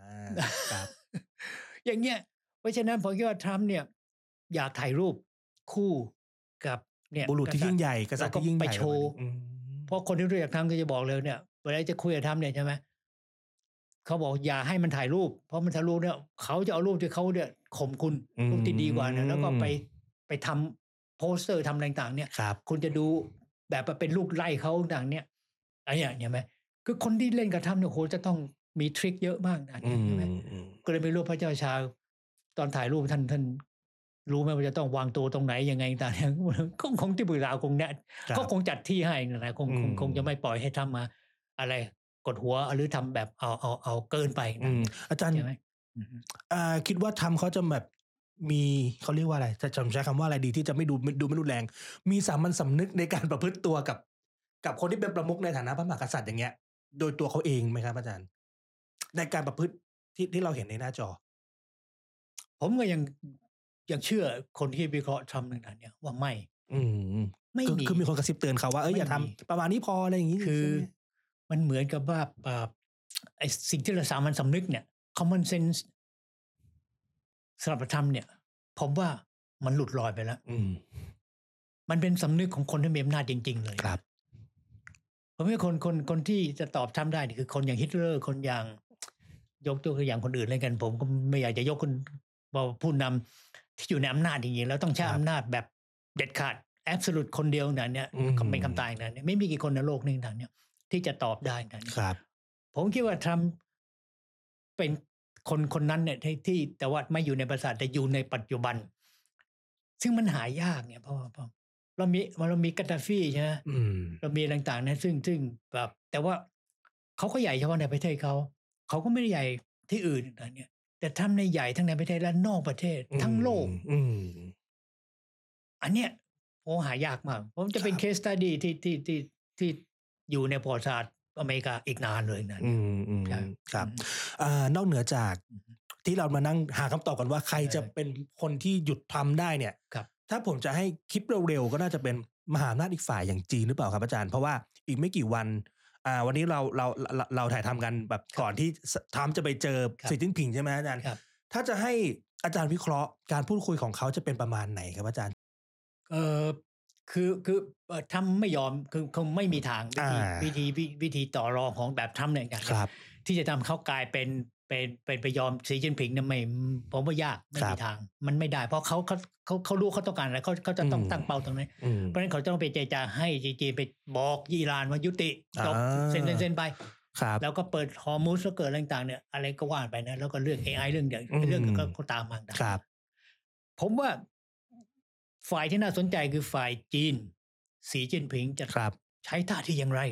อย่างเงี้ยเพราะฉะนั้นผมคิดว่าทรัมป์เนี่ยอยากถ่ายรูปคู่กับเนี่ย
บุรุษที่ยิ่งใหญ่กษัตริย์ที่ยิ่งใหญ่
ไปโชว์เพราะคนที่รู้จักทรัมป์ก็จะบอกเลยเนี่ยเวลาจะคุยกับทรัมป์เนี่ยใช่ไหมเขาบอกอย่าให้มันถ่ายรูปเพราะมันถ่ายรูปเนี่ยเขาจะเอารูปที่เขาเนี่ยข่มคุณรูปที่ดีกว่าเนี่ยแล้วก็ไปทำโปสเตอร์ทำอะไรต่างๆเนี่ยคุณจะดูแบบเป็นลูกไล่เขาต่างเนี่ยอะไรอย่างเงี้ยไหมคือคนที่เล่นกับทรัมป์เนี่ยโหจะต้องมีทริคเยอะมากนะใช่ไหมก็เลยไม่รู้พระเจ้าชาตอนถ่ายรูปท่านรู้ไหมว่าจะต้องวางตัวตรงไหนยังไงต่างๆคงที่ปรึกษาคงเนี่ยก็คงจัดที่ให้นะคงจะไม่ปล่อยให้ทำมาอะไรกดหัวหรือทำแบบเอาเกินไป
อาจารย์คิดว่าทำเขาจะแบบมีเขาเรียกว่าอะไรจะใช้คำว่าอะไรดีที่จะไม่ดูไม่รุนแรงมีสามัญสำนึกในการประพฤติตัวกับคนที่เป็นประมุขในฐานะพระมหากษัตริย์อย่างเงี้ยโดยตัวเขาเองไหมครับอาจารย์ในการประพฤติที่เราเห็นในหน้าจอ
ผมก็ยังเชื่อคนที่วิเคราะห์ทรัมป์ต่างๆเนี่ยว่าไม่ไม่
คือ
มี
คือมีคนกระซิบเตือนเขาว่าอย่า
ไม่
ทำ
มี
ประมาณนี้พออะไรอย่างงี้
คือ
ใช่ไหม
มันเหมือนกับว่าไอ้สิ่งที่เราสามัญสำนึกเนี่ย common sense สำหรับธรรมเนี่ย ผมว่ามันหลุดลอยไปแล้ว มันเป็นสำนึกของคนที่มีอำนาจจริง ๆ เลย
ครับ
ผมว่าคนที่จะตอบทำได้นี่คือคนอย่างฮิตเลอร์ คนอย่างยกตัวอย่างคนอื่นเลยกัน ผมก็ไม่อยากจะยกคนผู้นำที่อยู่ในอำนาจจริงๆแล้วต้องใช้
ครับ
อำนาจแบบเด็ดขาด absolute คนเดียวนั้นเนี่ยเป็นคำตายนั้นเนี่ยไม่มีกี่คนในโลกนี้นั้นเนี่ยที่จะตอบได้นั้น
ครับ
ผมคิดว่าทรัมป์เป็นคนนั้นเนี่ยที่แต่ว่าไม่อยู่ในประสาทแต่อยู่ในปัจจุบัน ซึ่งมันหายากเนี่ยเพราะเรามีกาดาฟีใช่ไหมเรามีต่างๆนะซึ่งแบบแต่ว่าเขาก็ใหญ่เฉพาะในประเทศเขาก็ไม่ได้ใหญ่ที่อื่นนะเนี่ยแต่ทำในใหญ่ทั้งในประเทศและนอกประเทศทั้งโลกอันเนี้ยโอ้หายากมากผมจะเป็นเคสสตัดดี้ที่อยู่ในประวัติศาสตร์อเมริกาอีกนานเลยนะครับ
นอกเหนือจากที่เรามานั่งหาคำตอบกันว่าใครจะเป็นคนที่หยุดทำได้เนี่ย ถ้าผมจะให้คิดเร็วๆก็น่าจะเป็นมหาอำนาจอีกฝ่ายอย่างจีนหรือเปล่าครับอาจารย์เพราะว่าอีกไม่กี่วันวันนี้เราถ่ายทำกันแบบก่อนที่ทรัมป์จะไปเจอสีจิ้นผิงใช่ไหมอาจารย์ถ้าจะให้อาจารย์วิเคราะห์การพูดคุยของเขาจะเป็นประมาณไหนครับอาจารย์
คือทำไม่ยอมคือคงไม่มีทางวิธีต่อรองของแบบทำเนี่ยกันที่จะทำเขากลายเป็นไปยอมสีจิ้นผิงเนี่ยไม่ผมว่ายากไม่มีทางมันไม่ได้เพราะเขารู้เขาต้องการอะไรเขาจะต้องตั้งเป้าตรงนี้เพราะฉะนั้นเขาต้องไปเจรจาให้จีนไปบอกอิหร่านว่ายุติจบเซ็นไปแล้วก็เปิดฮอร์มุสแล้วเกิดอะไรต่างๆเนี่ยอะไรก็ว่าไปนะแล้วก็เรื่อง AI เรื่องก็ตามมาผมว่าฝ่ายที่น่าสนใจคือฝ่ายจีนสีจิ้นผิงจะใช้ท่าทีอย่างไร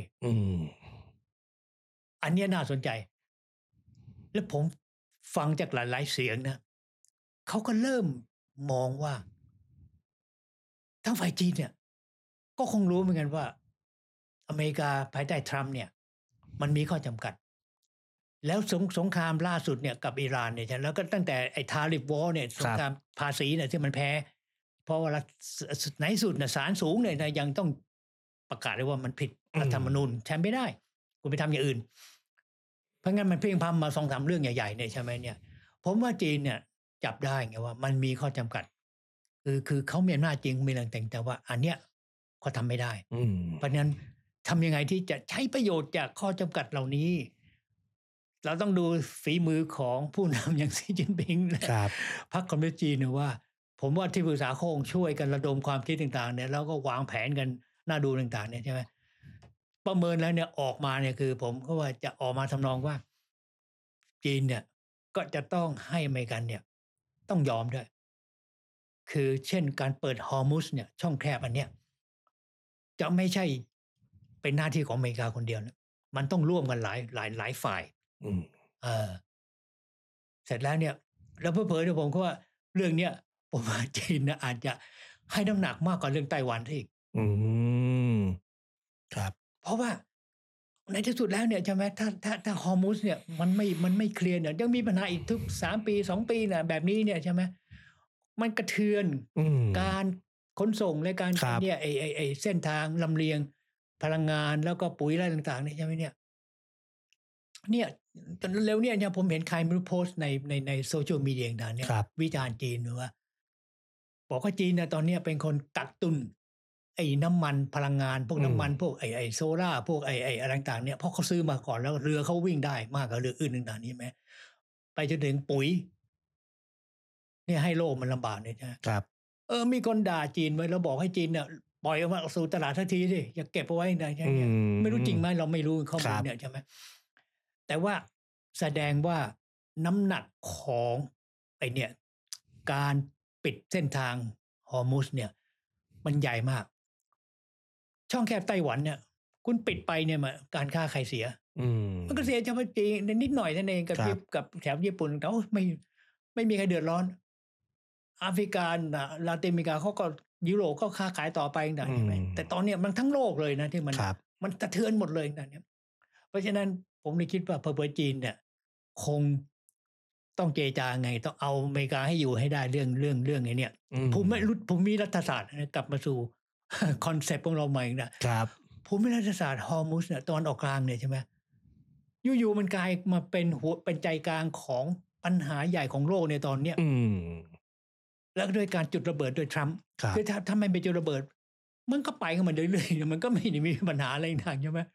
อันนี้น่าสนใจแล้วผมฟังจากหลายๆเสียงนะเขาก็เริ่มมองว่าทั้งฝ่ายจีนเนี่ยก็คงรู้เหมือนกันว่าอเมริกาภายใต้ทรัมป์เนี่ยมันมีข้อจำกัดแล้วสงครามล่าสุดเนี่ยกับอิหร่านเนี่ยแล้วก็ตั้งแต่ไอ้ทาริฟวอร์เนี่ยสงครามภาษีเนี่ยที่มันแพ้เพราะว่าในสุดศาลสูงเนี่ยยังต้องประกาศเลยว่ามันผิดรัฐธรรมนูญใช้ไม่ได้คุณไปทำอย่างอื่นเพราะงั้นมันเพ่งพำมา 2-3 เรื่องใหญ่ๆเนี่ยใช่ไหมเนี่ยผมว่าจีนเนี่ยจับได้ไงว่ามันมีข้อจำกัดคือเขามีอำนาจจริงมีแรงแต่ว่าอันเนี้ยเขาทำไม่ได้เพราะฉะนั้นทำยังไงที่จะใช้ประโยชน์จากข้อจำกัดเหล่านี้เราต้องดูฝีมือของผู้นำอย่างสีจิ้นผิงและพรรคคอมมิวนิสต์จีนนะว่าผมว่าที่ปรึกษาคงช่วยกันระดมความคิดต่างๆเนี่ยแล้วก็วางแผนกันน่าดูต่างๆเนี่ยใช่ไหมประเมินแล้วเนี่ยออกมาเนี่ยคือผมก็ว่าจะออกมาทำนองว่าจีนเนี่ยก็จะต้องให้อเมริกันเนี่ยต้องยอมด้วยคือเช่นการเปิดฮอร์มุสเนี่ยช่องแคบอันเนี้ยจะไม่ใช่เป็นหน้าที่ของอเมริกาคนเดียวนะมันต้องร่วมกันหลายฝ่ายเสร็จแล้วเนี่ยแล้วเผลอๆเนี่ยผมก็ว่าเรื่องเนี้ยผมว่าจีนนะอาจจะให้น้ำหนักมากกว่าเรื่องไต้หวันอีก
ครับ
เพราะว่าในที่สุดแล้วเนี่ยใช่ไหมถ้าฮอร์มุสเนี่ยมันไม่เคลียร์เนี่ยยังมีปัญหาอีกทุก3 ปี 2 ปีนะแบบนี้เนี่ยใช่ไหมมันกระเทือนการขนส่งและการเนี่ยไอเส้นทางลำเลียงพลังงานแล้วก็ปุ๋ยอะไรต่างๆเนี่ยใช่ไหมเนี่ยเร็วเนี่ยผมเห็นใครไม่รู้โพสต์ในโซเชียลมีเดียต่างๆเนี่ยวิจารณ์จีนว่าบอกว่าจีนเนี่ยตอนนี้เป็นคนกักตุนไอ้น้ำมันพลังงานพวกน้ำมันพวกไอ้โซล่าพวกไอ้อะไรต่างๆเนี่ยเพราะเขาซื้อมาก่อนแล้วเรือเขาวิ่งได้มากกว่าเรืออื่นต่างๆนี้ไหมไปจนถึงปุ๋ยเนี่ยให้โลกมันลำบากเนี่ยใช่
ครับ
มีคนด่าจีนไว้แล้วบอกให้จีนเนี่ยปล่อยออกมาสู่ตลาดทันทีสิอย่าเก็บเอาไว้ในใช่ไหมไม่รู้จริงไหมเราไม่รู้ข้อมูลเนี่ยใช่ไหมแต่ว่าแสดงว่าน้ำหนักของไอ้เนี่ยการปิดเส้นทางฮอร์มุสเนี่ยมันใหญ่มากช่องแคบไต้หวันเนี่ยคุณปิดไปเนี่ยการค้าใครเสียมันก็เสียเฉพาะจีนนิดหน่อยนั่นเองกับแถบญี่ปุ่นแต่ไม่มีใครเดือดร้อนแอฟริกาลาตินอเมริกาเขาก็ยุโรปก็ค้าขายต่อไปต่างๆใช่ไหมแต่ตอนเนี้ยมันทั้งโลกเลยนะที่มันสะเทือนหมดเลยต่างๆเพราะฉะนั้นผมเลยคิดว่าเผอจีนเนี่ยคงต้องเจรจาไงต้องเอาอเมริกาให้อยู่ให้ได้เรื่องไอ้เนี่ยผมมีรัฐศาสตร์กลับมาสู่คอนเซปต์ของเราใหม่นะครับ ภูมิรัฐศาสตร์ฮอร์มุสเนี่ยตอนออกกลางเนี่ยใช่ไหมอยู่ๆมันกลายมาเป็นใจกลางของปัญหาใหญ่ของโลกในตอนเนี้ยแล้วด้วยการจุดระเบิดโดยทรัมป์คือถ้าไม่ไปจุดระเบิดมันก็ไปกันมาเรื่อยๆมันก็ไม่ได้มีปัญหาอะไรต่างใช่ไหม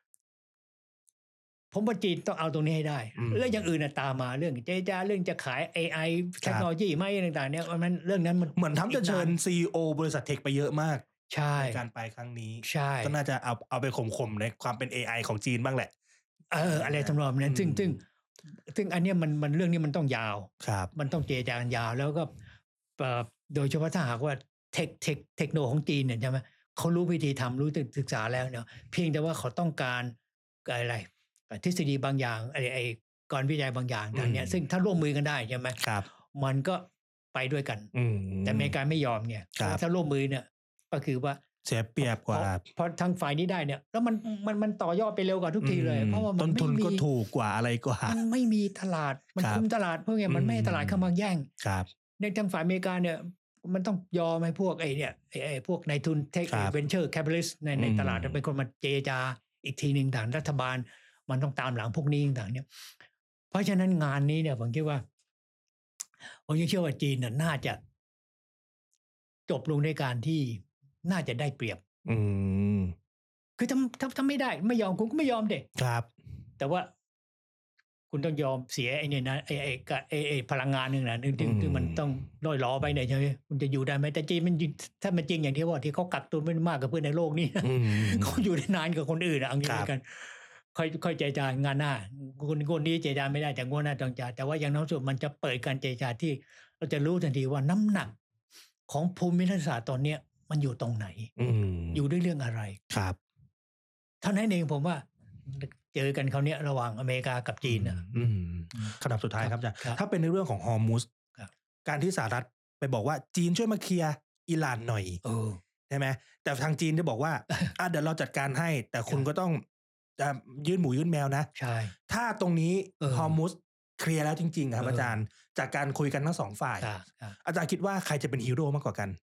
ผมว่าจีนต้องเอาตรงนี้ให้ได้แล้วอย่างอื่นตามมาเรื่องเจรจาเรื่องจะขาย AI เทคโนโลยีไม่ต่างๆเนี่ยมันเรื่องนั้นมัน
เหมือนทำจะเชิญ CEO บริษัทเทคไปเยอะมาก
ใช่
ในการไปครั้งนี้
ใช่
ก็น่าจะเอาไปข่มๆในความเป็น AI ของจีนบ้างแหละ
อะไรทำนองนั้นซึ่งอันนี้มันเรื่องนี้มันต้องยาวมันต้องเจรจากันยาวแล้วก็โดยเฉพาะถ้าหากว่าเทคโนของจีนเนี่ยใช่ไหมเขารู้วิธีทำรู้ศึกษาแล้วเนี่ยเพียงแต่ว่าเขาต้องการอะไรทฤษฎีบางอย่างไอ้ก่อนวิจัยบางอย่างอย่างเนี้ยซึ่งถ้าร่วมมือกันได้ใช่ไหมมันก็ไปด้วยกันแต่อเมริกาไม่ยอมไงถ้าร่วมมือเนี่ยก็คือว่า
เสียเปรียบกว่า
พอทางฝ่ายนี้ได้เนี่ยแล้วมันต่อยอดไปเร็วกว่าทุกทีเลยเพราะว่า
ต้นทุนก็ถูกกว่าอะไรกว่า
มันไม่มีตลาดมันคุมตลาดเพราะไงมันไม่ให้ตลาดเข้ามาแย่งในทางฝ่ายอเมริกาเนี่ยมันต้องยอมให้พวกไอ้พวกนายทุนเทคเวนเจอร์แคปิตอลิสต์ในตลาดเป็นคนมาเจรจาอีกทีนึงต่างรัฐบาลมันต้องตามหลังพวกนี้ต่างเนี่ยเพราะฉะนั้นงานนี้เนี่ยผมคิดว่าผมยังเชื่อว่าจีนน่าจะจบลงในการที่น่าจะได้เปรียบคือถ้าไม่ได้ไม่ยอมคุณก็ไม่ยอมเด็ก
ครับ
แต่ว่าคุณต้องยอมเสียไอ้เนี่ยนะไอ้พลังงานนึงนะซึ่งมันต้องด้อยล้อไปเนี่ยใช่ไหมคุณจะอยู่ได้ไหมแต่จีนมันถ้ามันจริงอย่างที่ว่าที่เขากักตัวไม่มากกับเพื่อนในโลกนี้เขาอยู่ได้นานกว่าคนอื่นเอางี้กันค่อยเจรจางานหน้าคนนี้เจรจาไม่ได้แต่งวดหน้าต้องจ่ายแต่ว่าอย่างน้อยสุดมันจะเปิดการเจรจาที่เราจะรู้ทันทีว่าน้ำหนักของภูมิรัฐศาสตร์ตอนเนี้ยมันอยู่ตรงไหนอยู่ด้วยเรื่องอะไร
ครับ
เท่านั้นเองผมว่าเจอกันเขาเนี้ยระหว่างอเมริกากับจีน
คำถามสุดท้ายครับอาจารย์ถ้าเป็นในเรื่องของฮอร์มุสการที่สหรัฐไปบอกว่าจีนช่วยมาเคลียร์อิหร่านหน่อยใช่ไหมแต่ทางจีนจะบอกว่าเดี๋ยวเราจัดการให้แต่คุณก็ต้องจะยื่นหมูยื่นแมวนะ
ใช่
ถ้าตรงนี้ฮอร์มุสเคลียร์แล้วจริงๆครับอาจารย์จากการคุยกันทั้งสองฝ่ายอาจารย์คิดว่าใครจะเป็นฮีโร่มากกว่ากัน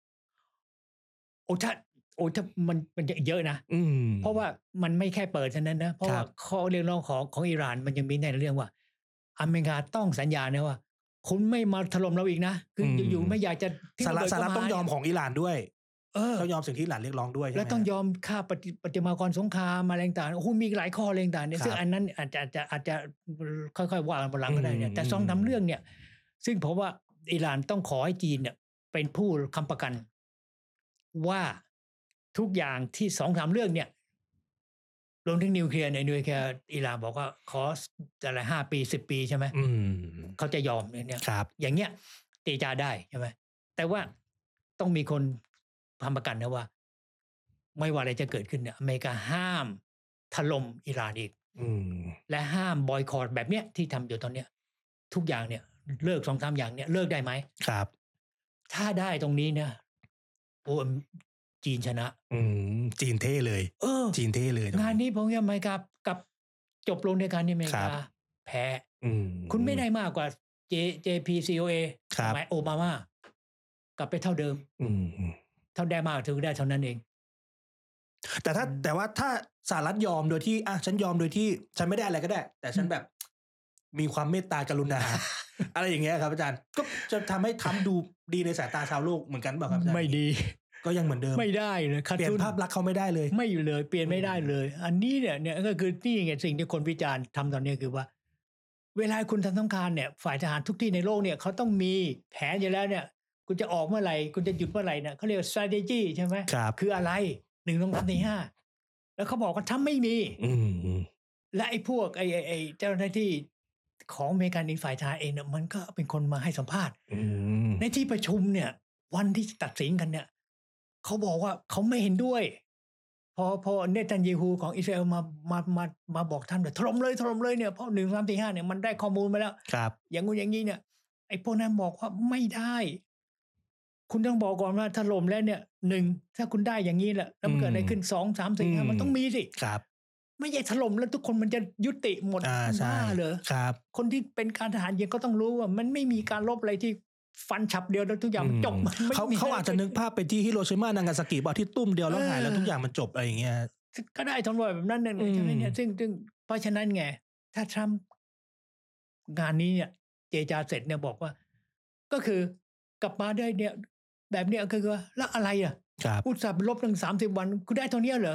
ถ้ามันจะเยอะนะเพราะว่ามันไม่แค่เปิดเท่านั้นนะเพราะว่าข้อเรียกร้องของอิหร่านมันยังมีในเรื่องว่าอเมริกาต้องสัญญานะว่าคุณไม่มาถล่มเราอีกนะคืออยู่ไม่อยากจะ
สหรัฐต้องยอมของอิหร่านด้วยต้องยอมสิ่งที่อิหร่านเรียกร้องด้วย
แล้วต้องยอมค่าปฏิมากรสงครามอะไรต่างๆโอ้โหมีหลายข้ออะไรต่างๆเนี่ยซึ่งอันนั้นอาจจะค่อยๆว่ากันบนหลังก็ได้เนี่ยแต่2-3เรื่องเนี่ยซึ่งผมว่าอิหร่านต้องขอให้จีนเนี่ยเป็นผู้ค้ำประกันว่าทุกอย่างที่ 2-3 เรื่องเนี่ยรวมถึงนิวเคลียร์ในนิวเคลียร์อิหร่านบอกว่าขออะไร5 ปี10 ปีใช่ไหมเขาจะยอมเนี่ยอย่างเงี้ยเจรจาได้ใช่ไหมแต่ว่าต้องมีคนทำประกันนะว่าไม่ว่าอะไรจะเกิดขึ้นเนี่ยอเมริกาห้ามถล่มอิหร่านอีกและห้ามบอยคอตแบบเนี้ยที่ทำอยู่ตอนเนี้ยทุกอย่างเนี่ยเลิก 2-3 อย่างเนี่ยเลิกได้ไหม
ครับ
ถ้าได้ตรงนี้เนี่ยโอ้จีนชนะ
จีนเท่เลยจีนเท่เลย
งานนี้ผมว่าอเมริกากับจบลงในการที่อเมริกาแพ้คุณไม่ได้มากกว่า JPCOA สมัยโอบามากลับไปเท่าเดิมเท่าได้มากถึงได้เท่านั้นเอง
แต่ว่าถ้าสหรัฐยอมโดยที่ฉันยอมโดยที่ฉันไม่ได้อะไรก็ได้แต่ฉันแบบมีความเมตตากรุณา อะไรอย่างเงี้ยครับอาจารย์ก็จะทำให้ทำดูดีในสายตาชาวโลกเหมือนกันเปล่าครับอาจารย์
ไม่ดี
ก็ยังเหมือนเดิม
ไม่ได้เลย
เปลี่ยนภาพลักษณ์เขาไม่ได้เลย
ไม่เลยเปลี่ยนไม่ได้เลยอันนี้เนี่ยก็คือนี่ไงสิ่งที่คนวิจารณ์ทำตอนนี้คือว่าเวลาคุณทำสงครามเนี่ยฝ่ายทหารทุกที่ในโลกเนี่ยเขาต้องมีแผนอยู่แล้วเนี่ยคุณจะออกเมื่อไหร่คุณจะหยุดเมื่อไหร่เนี่ยเขาเรียก strategy ใช่ไหมคืออะไร1 2 3 4 5แล้วเขาบอกว่าถ้าไม่มีและไอ้พวกไอ้เจ้าหน้าที่ของอเมริกันในฝ่ายทหารเองเนี่ยมันก็เป็นคนมาให้สัมภาษณ์ในที่ประชุมเนี่ยวันที่ตัดสินกันเนี่ยเขาบอกว่าเขาไม่เห็นด้วยพอเนทันยาฮูของอิสราเอลมาบอกท่านว่าถล่มเลยเนี่ยเพราะ1 3 4 5เนี่ยมันได้ข้อมูลมาแล้วอย่างงู้นอย่างนี้เนี่ยไอ้พวกนั้นบอกว่าไม่ได้คุณต้องบอกก่อนว่าถล่มแล้วเนี่ย1ถ้าคุณได้อย่างนี้แหละแล้วมันเกิดอะไรขึ้น2 3 4 5มันต้องมีสิไม่ใช่ถล่มแล้วทุกคนมันจะยุติหมดบ้าเหรอคนที่เป็นการทหารเองก็ต้องรู้ว่ามันไม่มีการลบอะไรที่ฟันฉับเดียวแล้วทุกอย่างมันจบมันไม่มี
เขาอาจจะนึกภาพไปที่ฮิโรชิมานางาซากิบอกที่ตุ้มเดียวแล้วหายแล้วทุกอย่างมันจบอะไรอย่างเงี้ย
ก็ได้ทำแบบนั้นนั่นใช่ไหมเนี่ยซึ่งเพราะฉะนั้นไงถ้าทรัมป์งานนี้เนี่ยเจรจาเสร็จเนี่ยบอกว่าก็คือกลับมาได้เนี่ยแบบเนี้ยคือว่าแล้วอะไรอ่ะอุตส่าห์ลบตั้ง30 วันคุณได้เท่านี้เหรอ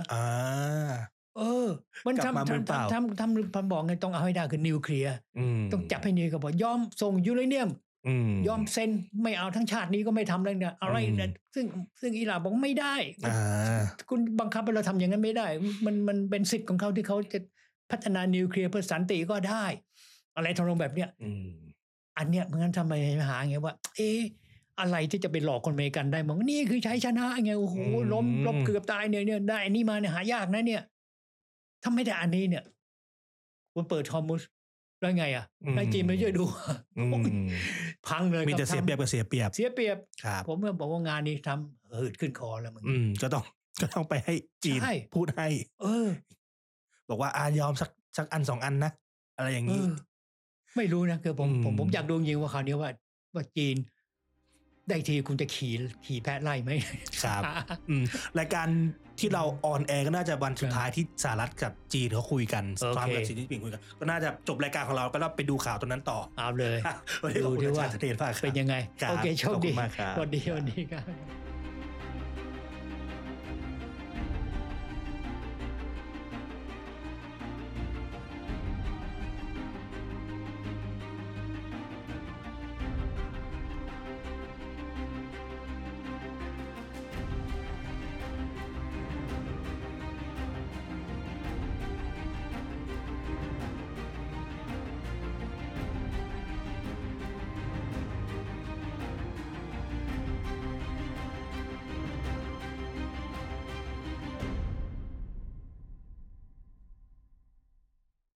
มันทำบอกไงต้องเอาให้ได้คือนิวเคลียร์ต้องจับให้นี่ก็บอกยอมส่งยูเรเนียมยอมเซ็นไม่เอาทั้งชาตินี้ก็ไม่ทำเลยเนี่ยอะไรเนี่ยซึ่งอิหร่านบอกไม่ได้คุณบังคับให้เราทำอย่างนั้นไม่ได้มันเป็นสิทธิ์ของเขาที่เขาจะพัฒนานิวเคลียร์เพื่อสันติก็ได้อะไรทำนองแบบเนี้ยอันเนี้ยเพราะงั้นทำไมหาไงว่าอะไรที่จะไปหลอกคนอเมริกันได้มองนี่คือใช้ชนะไงโอ้โหล้มรบเกือบตายเนี่ยได้อันนี้มาเนี่ยหายากนะเนี่ยถ้าไม่ได้อันนี้เนี่ยคุณเปิดฮอร์มุสได้ไงอ่ะได้จีนไม่ช่วยดูพังเลย
มีแต่เสียเปรียบกับเสียเปรียบ
ผมก็บอกว่างานนี้ทำหืดขึ้นคอแล้วมึง
ก็ต้องไปให้จีนพูดให้บอกว่ายอมสักอัน2 อันนะอะไรอย่างนี้
ไม่รู้นะคือผมอยากดูจริงว่าคราวนี้ว่าจีนได้ทีคุณจะขี่แพะไล่ไหม
ครับรายการที่เราออนแอร์ก็น่าจะวันสุดท้ายที่สหรัฐกับจีนเขาคุยกันทรัมป์กับสีจิ้นผิงคุยกันก็น่าจะจบรายการของเราก็ไปดูข่าวตรงนั้นต่อ
เอาเลย
ดูที่ว่า
เป็นยังไงโอเคโชคดีสวัสดีครับ